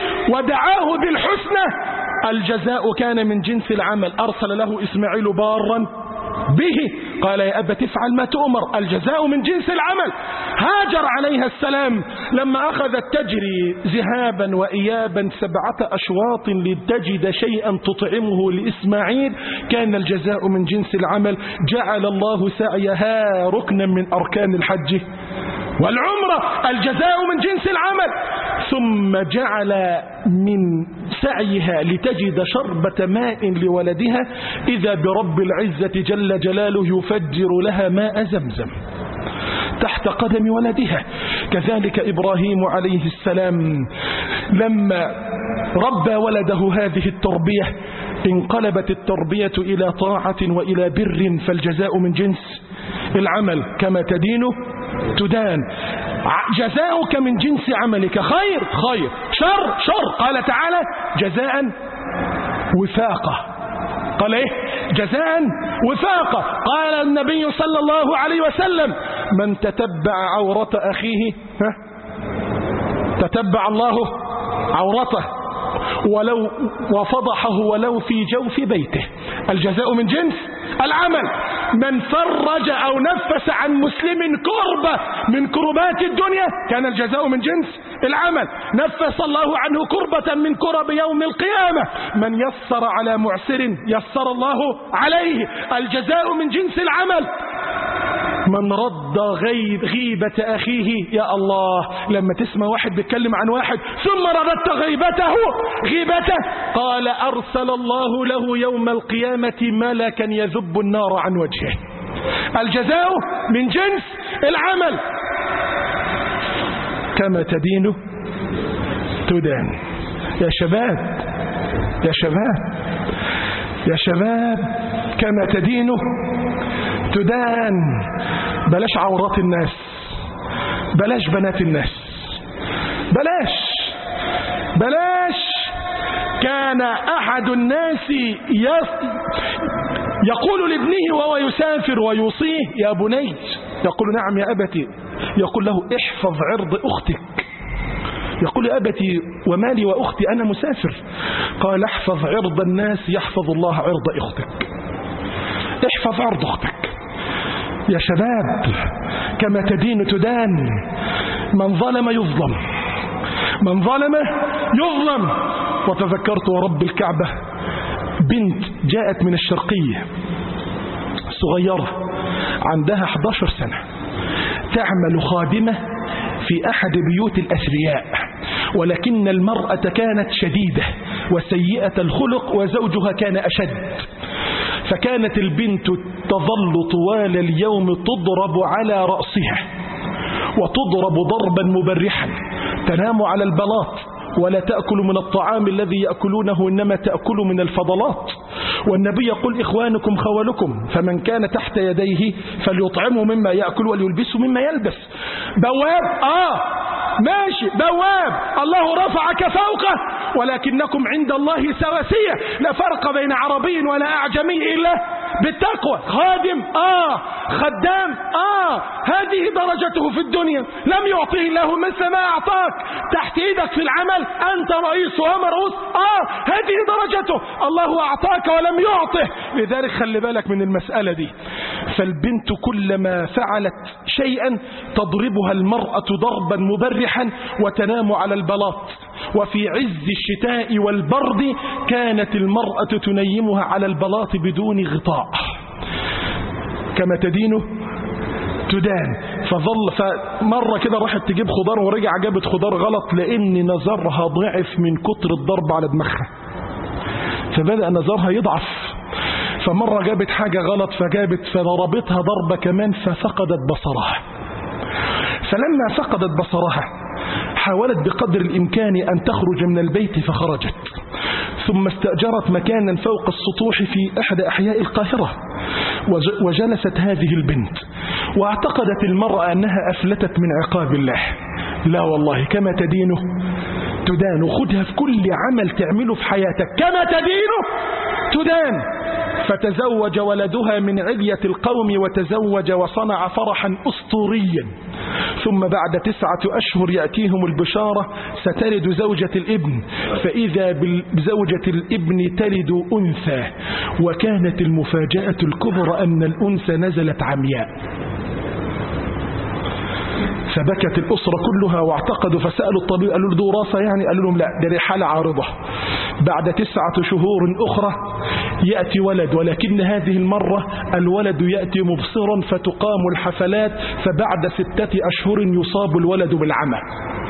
ودعاه بالحسنى الجزاء كان من جنس العمل. أرسل له إسماعيل بارا به قال يا أبت افعل ما تؤمر، الجزاء من جنس العمل. هاجر عليها السلام لما أخذت تجري ذهابا وإيابا سبعة أشواط لتجد شيئا تطعمه لإسماعيل كان الجزاء من جنس العمل. جعل الله سعيها ركنا من أركان الحج والعمرة، الجزاء من جنس العمل. ثم جعل من سعيها لتجد شربة ماء لولدها إذا برب العزة جل جلاله يفجر لها ماء زمزم تحت قدم ولدها. كذلك إبراهيم عليه السلام لما ربى ولده هذه التربية انقلبت التربية إلى طاعة وإلى بر، فالجزاء من جنس العمل. كما تدين تدان، جزاؤك من جنس عملك، خير خير، شر شر. قال تعالى جزاء وفاقة. قال ايه؟ جزاء وفاقة. قال النبي صلى الله عليه وسلم من تتبع عورة أخيه ها تتبع الله عورته ولو وفضحه ولو في جوف بيته. الجزاء من جنس العمل. من فرج أو نفس عن مسلم كربة من كربات الدنيا كان الجزاء من جنس العمل. نفس الله عنه كربة من كرب يوم القيامة. من يسر على معسر يسر الله عليه، الجزاء من جنس العمل. من رد غيب غيبة أخيه، يا الله لما تسمع واحد بيتكلم عن واحد ثم رددت غيبته غيبته قال أرسل الله له يوم القيامة ملكا يذب النار عن وجهه. الجزاء من جنس العمل. كما تدين تدان. يا شباب يا شباب يا شباب كما تدين تدان. بلاش عورات الناس، بلاش بنات الناس، بلاش بلاش. كان أحد الناس يقول لابنه وهو يسافر ويوصيه يا بني، يقول نعم يا أبتي، يقول له احفظ عرض أختك. يقول يا أبتي ومالي وأختي أنا مسافر. قال احفظ عرض الناس يحفظ الله عرض أختك. احفظ عرض أختك يا شباب. كما تدين تدان. من ظلم يظلم من ظلم يظلم. وتذكرت ورب الكعبة بنت جاءت من الشرقية صغيرة عندها إحدى عشرة سنة تعمل خادمة في أحد بيوت الأثرياء، ولكن المرأة كانت شديدة وسيئة الخلق وزوجها كان أشد، فكانت البنت تظل طوال اليوم تضرب على رأسها وتضرب ضربا مبرحا، تنام على البلاط ولا تأكل من الطعام الذي يأكلونه إنما تأكل من الفضلات. والنبي يقول إخوانكم خولكم، فمن كان تحت يديه فليطعمه مما يأكل وليلبسه مما يلبس. بواب آه ماشي بواب، الله رفعك فوقه ولكنكم عند الله سواسية، لا فرق بين عربي ولا أعجمي إلا بالتقوى. خادم آه خدام آه هذه درجته في الدنيا، لم يعطيه الله مثل ما أعطاك، تحت إيدك في العمل أنت رئيس ومرؤوس آه هذه درجته، الله أعطاك ولم يعطه. لذلك خلي بالك من المسألة دي. فالبنت كلما فعلت شيئا تضربها المرأة ضربا مبرحا وتنام على البلاط، وفي عز الشتاء والبرد كانت المرأة تنيمها على البلاط بدون غطاء. كما تدين تدان. فظل فمرة كده راحت تجيب خضار ورجع جابت خضار غلط لأن نظرها ضعف من كتر الضرب على دماغها، فبدأ نظرها يضعف. فمرة جابت حاجة غلط فجابت فضربتها ضربة كمان ففقدت بصرها. فلما فقدت بصرها حاولت بقدر الإمكان أن تخرج من البيت فخرجت، ثم استأجرت مكانا فوق السطوح في إحدى أحياء القاهرة وجلست هذه البنت، واعتقدت المرأة أنها أفلتت من عقاب الله. لا والله، كما تدينه تدان. وخدها في كل عمل تعمله في حياتك، كما تدينه تدان. فتزوج ولدها من علية القوم وتزوج وصنع فرحا أسطوريا، ثم بعد تسعة أشهر يأتيهم البشارة ستلد زوجة الابن، فإذا بزوجة الابن تلد أنثى، وكانت المفاجأة الكبرى أن الأنثى نزلت عمياء. فبكت الأسرة كلها واعتقدوا، فسألوا الطبيب قالوا له دي وراثة يعني؟ قالوا لهم لا، ده حالة عارضة. بعد تسعة شهور أخرى يأتي ولد، ولكن هذه المرة الولد يأتي مبصرا فتقام الحفلات، فبعد ستة أشهر يصاب الولد بالعمى.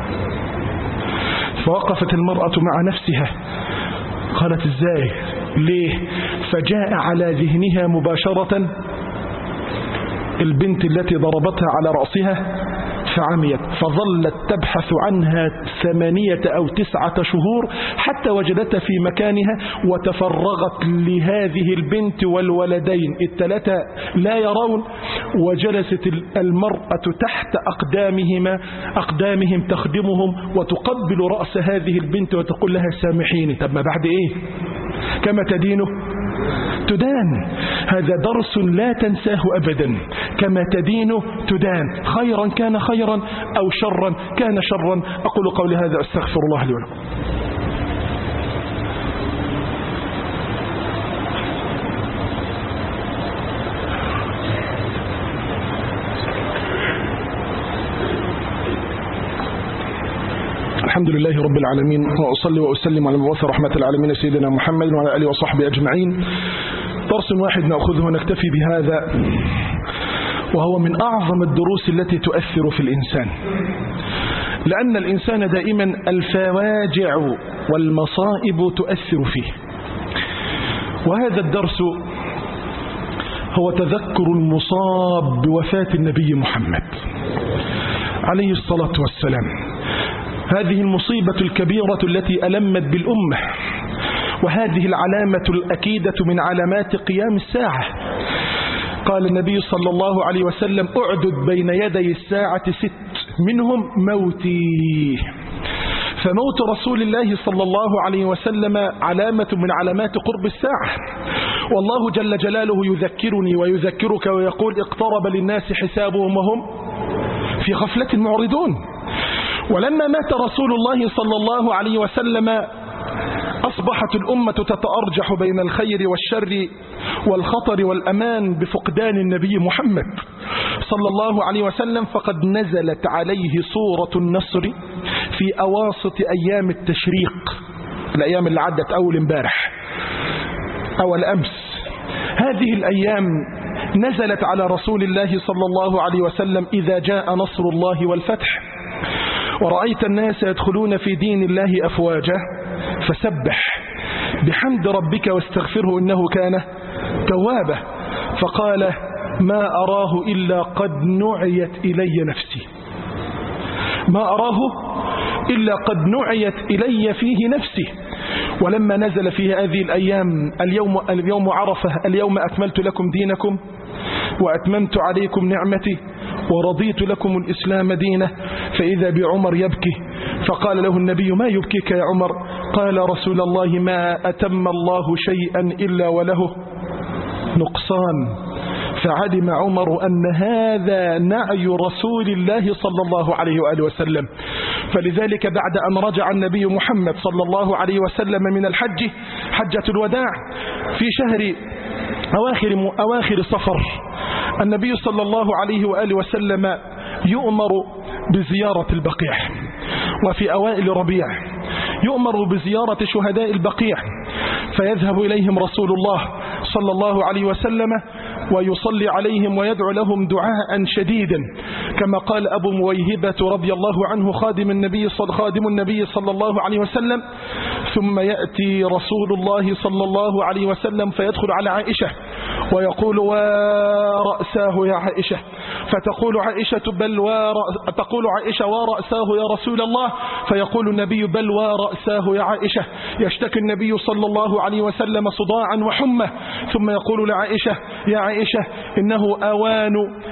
فوقفت المرأة مع نفسها قالت ازاي؟ ليه؟ فجاء على ذهنها مباشرة البنت التي ضربتها على رأسها فعميت، فظلت تبحث عنها ثمانية أو تسعة شهور حتى وجدتها في مكانها، وتفرغت لهذه البنت والولدين الثلاثة لا يرون، وجلست المرأة تحت أقدامهما أقدامهم تخدمهم وتقبل رأس هذه البنت وتقول لها سامحيني. طب ما بعد إيه؟ كما تدينه تدان. هذا درس لا تنساه أبدا. كما تدين تدان، خيرا كان خيرا أو شرا كان شرا. أقول قولي هذا، أستغفر الله لي ولكم. الحمد لله رب العالمين، وأصلي وأسلم على المبعوث رحمة العالمين سيدنا محمد وعلى آله وصحبه أجمعين. درس واحد نأخذه ونكتفي بهذا، وهو من أعظم الدروس التي تؤثر في الإنسان، لأن الإنسان دائما الفواجع والمصائب تؤثر فيه. وهذا الدرس هو تذكر المصاب بوفاة النبي محمد عليه الصلاة والسلام. هذه المصيبة الكبيرة التي ألمت بالأمة، وهذه العلامة الأكيدة من علامات قيام الساعة. قال النبي صلى الله عليه وسلم: أعدد بين يدي الساعة ست، منهم موتي. فموت رسول الله صلى الله عليه وسلم علامة من علامات قرب الساعة. والله جل جلاله يذكرني ويذكرك ويقول: اقترب للناس حسابهم وهم في غفلة معرضون. ولما مات رسول الله صلى الله عليه وسلم أصبحت الأمة تتأرجح بين الخير والشر والخطر والأمان بفقدان النبي محمد صلى الله عليه وسلم، فقد نزلت عليه سورة النصر في أواسط أيام التشريق، الأيام اللي عدت أول امبارح أول أمس. هذه الأيام نزلت على رسول الله صلى الله عليه وسلم: إذا جاء نصر الله والفتح ورأيت الناس يدخلون في دين الله أفواجا فسبح بحمد ربك واستغفره إنه كان توابا. فقال: ما أراه إلا قد نعيت إلي نفسي، ما أراه إلا قد نعيت إلي فيه نفسي. ولما نزل في هذه الأيام: اليوم, اليوم عرفة، اليوم أكملت لكم دينكم وأتممت عليكم نعمتي ورضيت لكم الإسلام دينا، فإذا بعمر يبكي، فقال له النبي: ما يبكيك يا عمر؟ قال: رسول الله ما أتم الله شيئا إلا وله نقصان. فعلم عمر أن هذا نعي رسول الله صلى الله عليه وآله وسلم. فلذلك بعد أن رجع النبي محمد صلى الله عليه وسلم من الحج، حجة الوداع، في شهر أواخر, أواخر صفر، النبي صلى الله عليه وآله وسلم يؤمر بزيارة البقيع، وفي أوائل ربيع يؤمر بزيارة شهداء البقيع، فيذهب إليهم رسول الله صلى الله عليه وسلم ويصلي عليهم ويدعو لهم دعاء شديدا، كما قال أبو مويهبة رضي الله عنه خادم النبي صلى, خادم النبي صلى الله عليه وسلم: ثم يأتي رسول الله صلى الله عليه وسلم فيدخل على عائشة ويقول: ورأساه يا عائشة، فتقول عائشة: بل ورأ... تقول عائشة: ورأساه يا رسول الله، فيقول النبي: بل ورأساه يا عائشة. يشتكي النبي صلى الله عليه وسلم صداعا وحمى، ثم يقول لعائشة: يا عائشة إنه أوان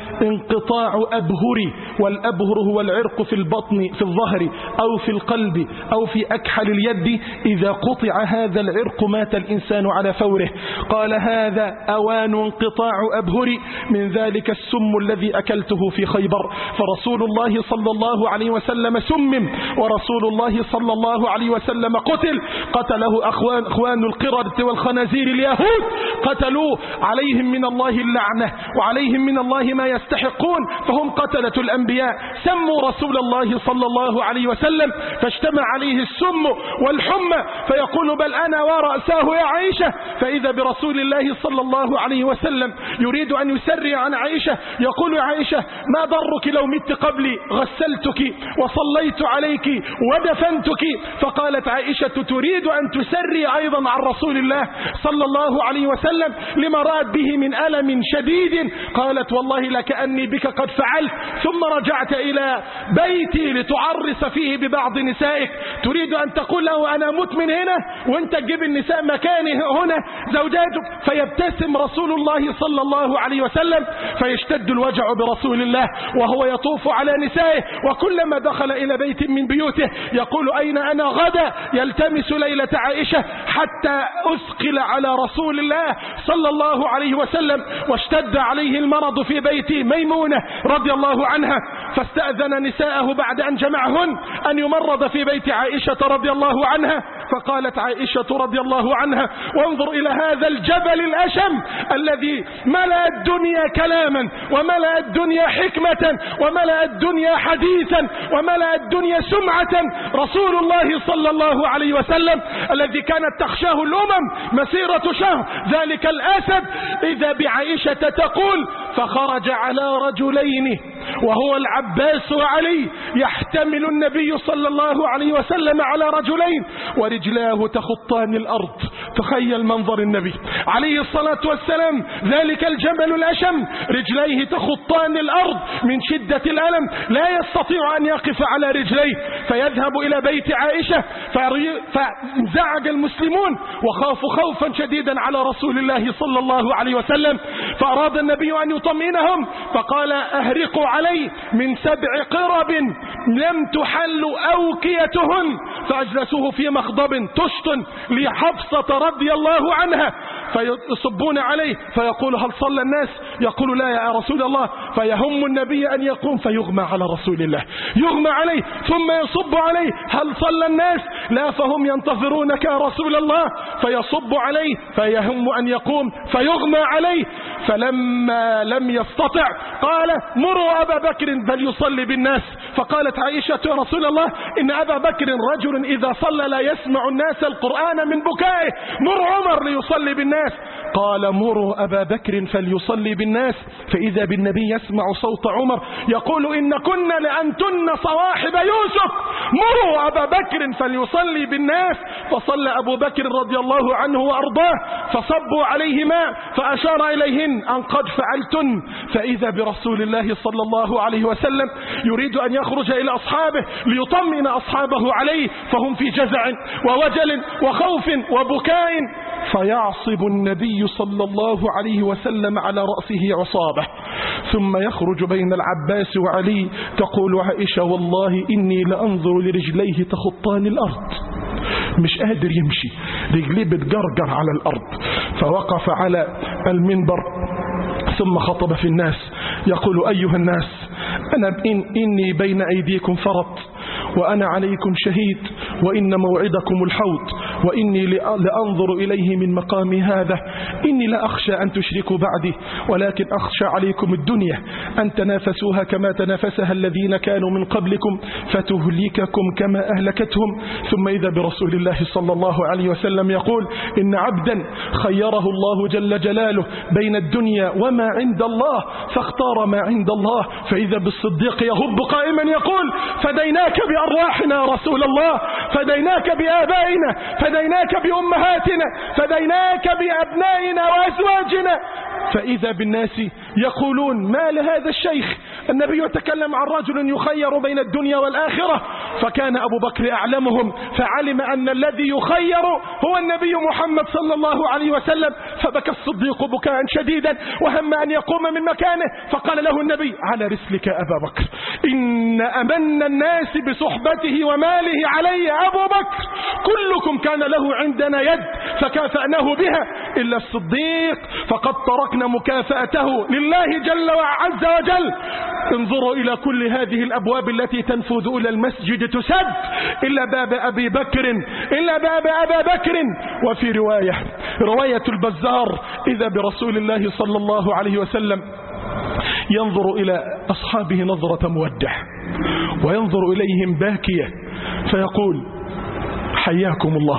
انقطاع أبهري، والأبهر هو العرق في البطن في الظهر أو في القلب أو في أكحل اليد، إذا قطع هذا العرق مات الإنسان على فوره. قال: هذا أوان انقطاع أبهري، من ذلك السم الذي أكلته في خيبر. فرسول الله صلى الله عليه وسلم سمم، ورسول الله صلى الله عليه وسلم قتل، قتله أخوان, أخوان القردة والخنازير اليهود، قتلوا عليهم من الله اللعنة وعليهم من الله ما يستحقون، فهم قتلة الأنبياء. سموا رسول الله صلى الله عليه وسلم فاجتمع عليه السم والحمى، فيقول: بل أنا ورأساه يا عائشة. فإذا برسول الله صلى الله عليه وسلم يريد أن يسري عن عائشة، يقول: يا عائشة ما ضرك لو مت قبلي، غسلتك وصليت عليك ودفنتك. فقالت عائشة: تريد أن تسري أيضا عن رسول الله صلى الله عليه وسلم لما رأت به من ألم شديد؟ قالت: والله لكأني بك قد فعلت، ثم رجعت إلى بيتي لتعرس فيه ببعض نسائك. تريد أن تقول له أنا مت من هنا وانت تجيب النساء مكاني هنا زوجاتك؟ فيبتسم رسول الله صلى الله عليه وسلم، فيشتد الوجع برسول الله وهو يطوف على نسائه، وكلما دخل إلى بيت من بيوته يقول: أين أنا غدا؟ يلتمس ليلة عائشة حتى أثقل على رسول الله صلى الله عليه وسلم، واشتد عليه المرض في بيت ميمونة رضي الله عنها، فاستأذن نساءه بعد أن جمعهن أن يمرض في بيت عائشة رضي الله عنها. فقالت عائشة رضي الله عنها: وانظر إلى هذا الجبل الأشم الذي ملأ الدنيا كلاما وملأ الدنيا حكمة وملأ الدنيا حديثا وملأ الدنيا سمعة، رسول الله صلى الله عليه وسلم الذي كانت تخشاه الأمم مسيرة شهر، ذلك الأسد إذا بعائشة تقول: فخرج على رجلين وهو العباس وعلي، يحتمل النبي صلى الله عليه وسلم على رجلين ورجلاه تخطان الأرض. تخيل منظر النبي عليه الصلاة والسلام، ذلك الجبل الأشم رجليه تخطان الأرض من شدة الألم، لا يستطيع أن يقف على رجليه، فيذهب إلى بيت عائشة، فانزعج المسلمون وخافوا خوفا شديدا على رسول الله صلى الله عليه وسلم، فأراد النبي أن يطمئنهم فقال: أهرقوا علي من سبع قرب لم تحل أوكيتهن، فأجلسوه في مخضب تشط لحفصة رضي الله عنها، فيصبون عليه فيقول: هل صلى الناس؟ يقول: لا يا رسول الله. فيهم النبي أن يقوم فيغمى على رسول الله، يغمى عليه ثم يصب عليه: هل صلى الناس؟ لا، فهم ينتظرونك يا رسول الله. فيصب عليه فيهم أن يقوم فيغمى عليه، فلما لم يستطع قال مروا أبا بكر فليصلي بالناس. فقالت عائشة يا رسول الله إن أبا بكر رجل إذا صلى لا يسمع الناس القرآن من بكائه، مر عمر ليصلي بالناس. قال مروا أبا بكر فليصلي بالناس. فإذا بالنبي يسمع صوت عمر يقول إن كنا لأنتن صواحب يوسف، مروا أبا بكر فليصلي بالناس. فصلى أبو بكر رضي الله عنه وأرضاه فصبوا عليه ماء فأشار إليهن أن قد فعلتن. فإذا برسول الله صلى الله عليه وسلم يريد أن يخرج إلى أصحابه ليطمئن أصحابه عليه، فهم في جزع ووجل وخوف وبكاء. فيعصب النبي صلى الله عليه وسلم على رأسه عصابة، ثم يخرج بين العباس وعلي. تقول عائشة والله إني لأنظر لرجليه تخطان الأرض، مش قادر يمشي، رجليه بتجرجر على الأرض. فوقف على المنبر ثم خطب في الناس يقول أيها الناس أنا إن إني بين أيديكم فرط وأنا عليكم شهيد، وإن موعدكم الحوض، وإني لأنظر إليه من مقامي هذا. إني لا أخشى أن تشركوا بعدي، ولكن أخشى عليكم الدنيا أن تنافسوها كما تنافسها الذين كانوا من قبلكم فتهلككم كما أهلكتهم. ثم إذا برسول الله صلى الله عليه وسلم يقول إن عبدا خيره الله جل جلاله بين الدنيا وما عند الله فاختار ما عند الله. فإذا بالصديق يهب قائما يقول فديناك بأرواحنا رسول الله، فديناك بآبائنا، فديناك بأمهاتنا، فديناك بأبنائنا وأزواجنا. فإذا بالناس يقولون ما لهذا الشيخ، النبي يتكلم عن رجل يخير بين الدنيا والآخرة. فكان أبو بكر أعلمهم، فعلم أن الذي يخير هو النبي محمد صلى الله عليه وسلم. فبكى الصديق بكاء شديدا وهم أن يقوم من مكانه، فقال له النبي على رسلك أبا بكر، إن أمن الناس بصحبته وماله علي أبو بكر، كلكم كان له عندنا يد فكافأناه بها إلا الصديق، فقد تركنا مكافأته لله جل وعز وجل. انظروا إلى كل هذه الأبواب التي تنفذ إلى المسجد تسد إلا باب أبي بكر، إلا باب أبا بكر. وفي رواية رواية البزار إذا برسول الله صلى الله عليه وسلم ينظر إلى أصحابه نظرة مودع وينظر إليهم باكية فيقول حياكم الله،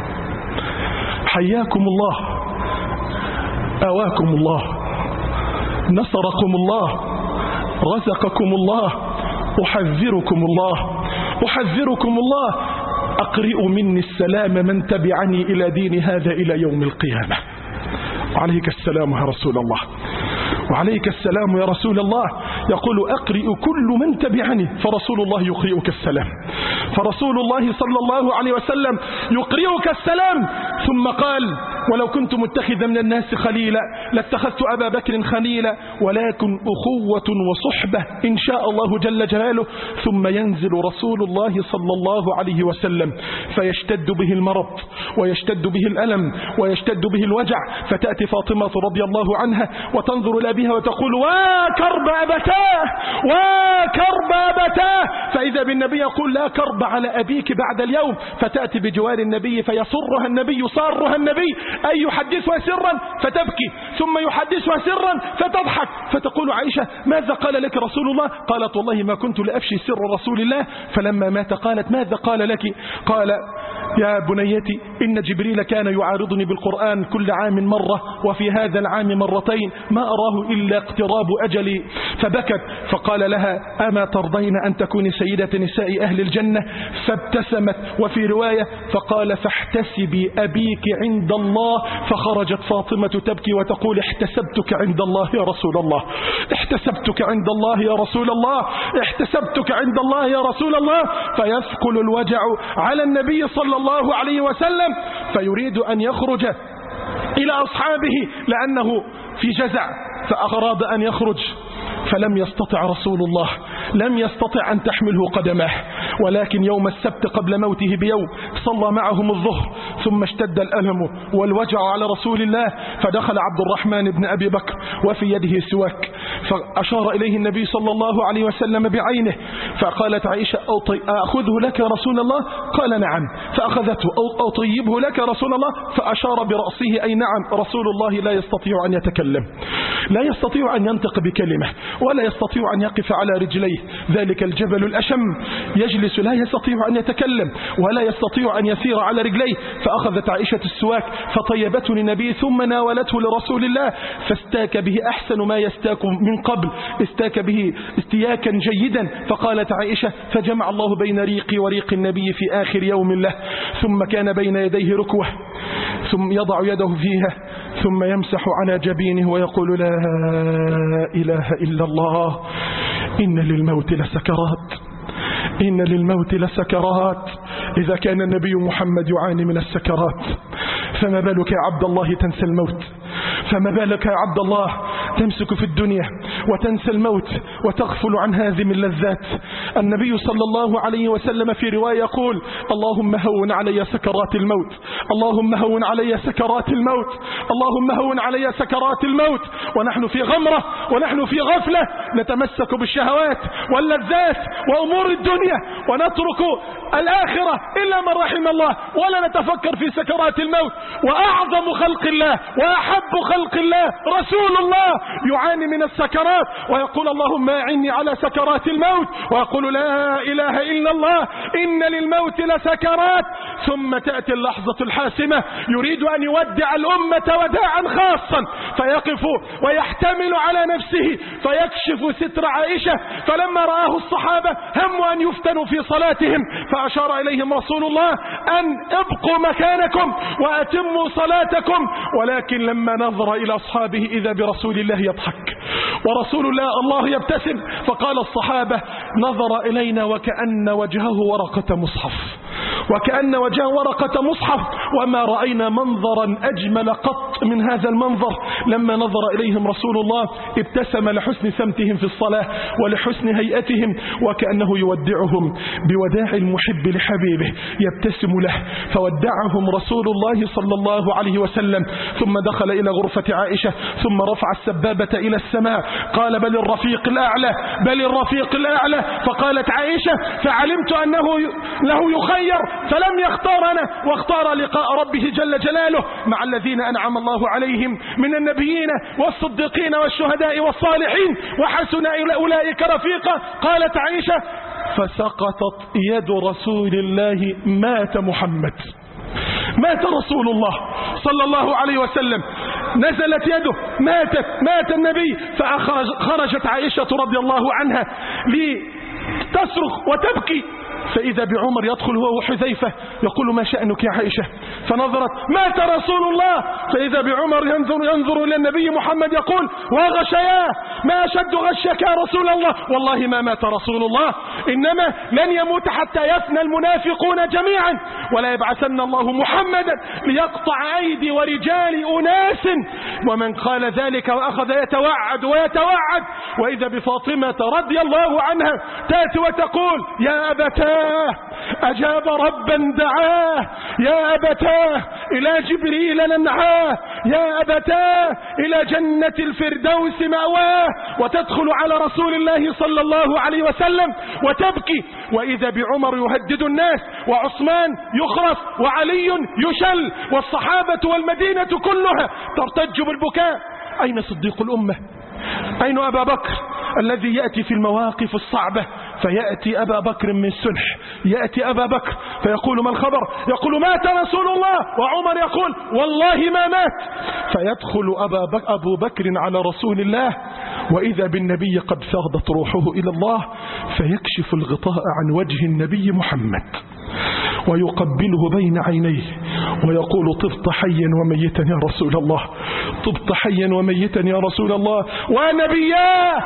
حياكم الله، أواكم الله، نصركم الله، رزقكم الله، أحذركم الله، أحذركم الله، أقرئ مني السلام من تبعني إلى دين هذا إلى يوم القيامة. وعليك السلام يا رسول الله، وعليك السلام يا رسول الله. يقول أقرئ كل من تبعني، فرسول الله يقرئك السلام، فرسول الله صلى الله عليه وسلم يقرئك السلام. ثم قال ولو كنت متخذا من الناس خليلا لاتخذت أبا بكر خليلا، ولكن أخوة وصحبة إن شاء الله جل جلاله. ثم ينزل رسول الله صلى الله عليه وسلم فيشتد به المرض ويشتد به الألم ويشتد به الوجع، فتأتي فاطمة رضي الله عنها وتنظر إلى أبيها وتقول وكرب أبتاه، وكرب أبتاه. فإذا بالنبي يقول لا كرب على أبيك بعد اليوم. فتأتي بجوار النبي فيصرها النبي يصارها النبي أي يحدثها سرا فتبكي، ثم يحدثها سرا فتضحك. فتقول عائشة ماذا قال لك رسول الله؟ قالت والله ما كنت لأفشي سر رسول الله. فلما مات قالت ماذا قال لك؟ قال يا بنيتي إن جبريل كان يعارضني بالقرآن كل عام مرة، وفي هذا العام مرتين، ما أراه إلا اقتراب أجلي. فبكت. فقال لها أما ترضين أن تكوني سيدة نساء أهل الجنة؟ فابتسمت. وفي رواية فقال فاحتسبي أبيك عند الله. فخرجت فاطمة تبكي وتقول احتسبتك عند الله يا رسول الله، احتسبتك عند الله يا رسول الله، احتسبتك عند الله يا رسول الله. فيثقل الوجع على النبي صلى الله عليه وسلم، فيريد أن يخرج إلى أصحابه لأنه في جزع، فأراد أن يخرج فلم يستطع رسول الله، لم يستطع أن تحمله قدماه. ولكن يوم السبت قبل موته بيوم صلى معهم الظهر، ثم اشتد الألم والوجع على رسول الله، فدخل عبد الرحمن بن أبي بكر وفي يده سواك، فأشار إليه النبي صلى الله عليه وسلم بعينه. فقالت عائشة أخذه لك رسول الله؟ قال نعم. فأخذته. أطيبه لك رسول الله؟ فأشار برأسه أي نعم. رسول الله لا يستطيع أن يتكلم. لا يستطيع أن ينطق بكلمة ولا يستطيع أن يقف على رجليه. ذلك الجبل الأشم يجلس لا يستطيع أن يتكلم ولا يستطيع أن يسير على رجليه. فأخذت عائشة السواك فطيبته للنبي ثم ناولته لرسول الله فاستاك به أحسن ما يستاك من قبل، استاك به استياكا جيدا. فقالت عائشة فجمع الله بين ريقي وريق النبي في آخر يوم له، ثم كان بين يديه ركوة ثم يضع يده فيها ثم يمسح على جبينه ويقول لا إله إلا الله إن للموت لسكرات، إن للموت لسكرات. إذا كان النبي محمد يعاني من السكرات فما بالك يا عبد الله تنسى الموت؟ فما بالك يا عبد الله تمسك في الدنيا وتنسى الموت وتغفل عن هذه اللذات؟ النبي صلى الله عليه وسلم في رواية يقول اللهم هون علي سكرات الموت، اللهم هون علي سكرات الموت، اللهم هون علي سكرات الموت. ونحن في غمرة ونحن في غفلة نتمسك بالشهوات واللذات وأمور الدنيا ونترك الآخرة إلا من رحم الله، ولا نتفكر في سكرات الموت. وأعظم خلق الله وأحب خلق الله رسول الله يعاني من السكرات ويقول اللهم أعني على سكرات الموت، ويقول لا إله إلا الله إن للموت لسكرات. ثم تأتي اللحظة الحاسمة يريد أن يودع الأمة وداعا خاصا فيقف ويحتمل على نفسه فيكشف ستر عائشة. فلما رآه الصحابة هموا أن يفتنوا في صلاتهم فأشار إليهم رسول الله أن ابقوا مكانكم وأتموا صلاتكم. ولكن لما نظر إلى أصحابه إذا برسول الله يضحك ورسول الله الله يبتسم. فقال الصحابة نظر إلينا وكأن وجهه ورقة مصحف، وكأن وجهه ورقة مصحف، وما رأينا منظرا أجمل قط من هذا المنظر. لما نظر إليهم رسول الله ابتسم لحسن سمتهم في الصلاة ولحسن هيئتهم وكأنه يودعهم بوداع المحب لحبيبه يبتسم له. فودعهم رسول الله صلى الله عليه وسلم ثم دخل إلى غرفة عائشة ثم رفع السبابة إلى السماء قال بل الرفيق الأعلى بل الرفيق الأعلى. فقالت عائشة فعلمت أنه له يخير فلم يختارنا واختار لقاء ربه جل جلاله مع الذين أنعم الله عليهم من النبيين والصديقين والشهداء والصالحين وحسن أولئك رفيقا. قالت عائشة فسقطت يد رسول الله مات محمد، مات رسول الله صلى الله عليه وسلم، نزلت يده ماتت مات النبي. فخرجت عائشة رضي الله عنها لتصرخ وتبكي فإذا بعمر يدخل هو وحذيفة يقول ما شأنك يا عائشة؟ فنظرت مات رسول الله. فإذا بعمر ينظر ينظر إلى النبي محمد يقول وغشياه ما أشد غشك يا رسول الله؟ والله ما مات رسول الله، إنما لن يموت حتى يفنى المنافقون جميعا ولا يبعثن الله محمدا ليقطع أيدي ورجال أناس. ومن قال ذلك وأخذ يتوعد ويتوعد وإذا بفاطمة رضي الله عنها تأتي وتقول يا أبتاه أجاب ربا دعاه، يا أبتاه إلى جبريل ننعاه، يا أبتاه إلى جنة الفردوس مأواه. وتدخل على رسول الله صلى الله عليه وسلم وتبكي وإذا بعمر يهدد الناس وعثمان يخرف وعلي يشل والصحابة والمدينة كلها ترتج بالبكاء. أين صديق الأمة؟ أين أبا بكر الذي يأتي في المواقف الصعبة؟ فيأتي أبا بكر من سنح، يأتي أبا بكر فيقول ما الخبر؟ يقول مات رسول الله، وعمر يقول والله ما مات. فيدخل أبا بك أبو بكر على رسول الله وإذا بالنبي قد فاضت روحه إلى الله فيكشف الغطاء عن وجه النبي محمد ويقبله بين عينيه ويقول طبت حيا وميتا يا رسول الله، طبت حيا وميتا يا رسول الله ونبياه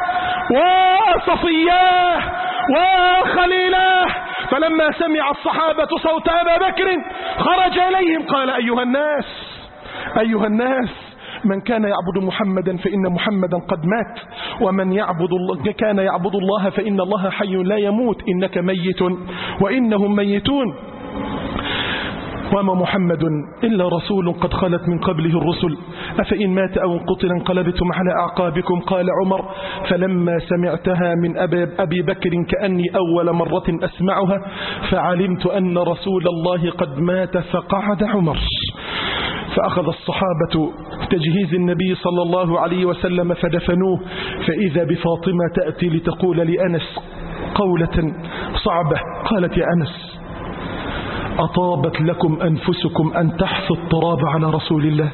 وصفياه وخليلاه. فلما سمع الصحابة صوت أبا بكر خرج إليهم قال أيها الناس أيها الناس من كان يعبد محمدا فإن محمدا قد مات، ومن يعبد الله كان يعبد الله فإن الله حي لا يموت، إنك ميت وإنهم ميتون، وما محمد إلا رسول قد خلت من قبله الرسل أفإن مات أو انقتل انقلبتم على أعقابكم. قال عمر فلما سمعتها من أبي بكر كأني أول مرة أسمعها فعلمت أن رسول الله قد مات فقعد عمر. فأخذ الصحابة تجهيز النبي صلى الله عليه وسلم فدفنوه، فإذا بفاطمة تأتي لتقول لأنس قولة صعبة. قالت: يا أنس، أطابت لكم أنفسكم أن تحثوا التراب على رسول الله؟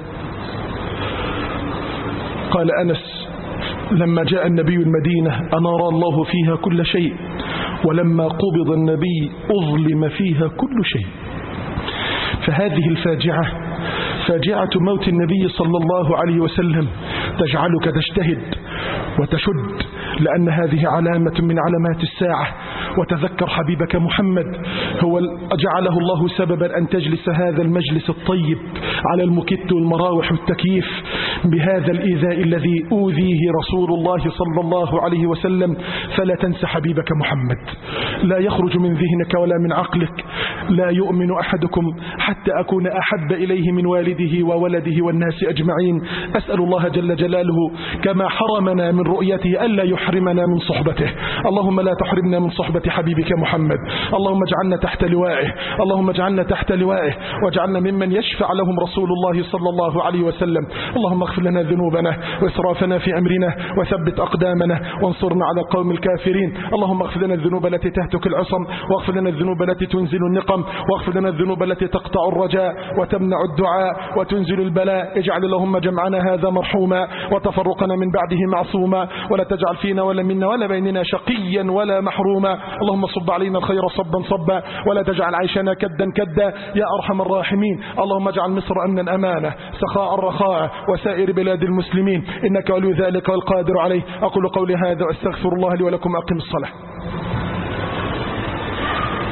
قال أنس: لما جاء النبي المدينة أنار الله فيها كل شيء، ولما قبض النبي أظلم فيها كل شيء. فهذه الفاجعة، فاجعة موت النبي صلى الله عليه وسلم، تجعلك تجتهد وتشد، لأن هذه علامة من علامات الساعة. وتذكر حبيبك محمد، هو جعله الله سببا أن تجلس هذا المجلس الطيب على المكت والمراوح والتكييف بهذا الإيذاء الذي أوذيه رسول الله صلى الله عليه وسلم. فلا تنسى حبيبك محمد، لا يخرج من ذهنك ولا من عقلك: لا يؤمن أحدكم حتى أكون أحب إليه من والده وولده والناس أجمعين. أسأل الله جل جلاله كما حرمنا من رؤيته ألا يحرمنا من صحبته. اللهم لا تحرمنا من صحبة حبيبك محمد. اللهم اجعلنا تحت لوائه، اللهم اجعلنا تحت لوائه، واجعلنا ممن يشفع لهم رسول الله صلى الله عليه وسلم. اللهم اغفر لنا ذنوبنا وإسرافنا في أمرنا، وثبت أقدامنا، وانصرنا على القوم الكافرين. اللهم اغفر لنا الذنوب التي تهتك العصم، واغفر لنا الذنوب التي تنزل النقم، واغفر لنا الذنوب التي تقطع الرجاء وتمنع الدعاء وتنزل البلاء. اجعل اللهم جمعنا هذا مرحوما، وتفرقنا من بعده معصوما، ولا تجعل فينا ولا منا ولا بيننا شقيا ولا محروما. اللهم صب علينا الخير صبا صبا، ولا تجعل عيشنا كدا كدا يا أرحم الراحمين. اللهم اجعل مصر أمنا أمانة، سخاء رخاء، وسائر بلاد المسلمين، إنك ولي ذلك والقادر عليه. أقول قولي هذا وأستغفر الله لي ولكم. أقم الصلاة.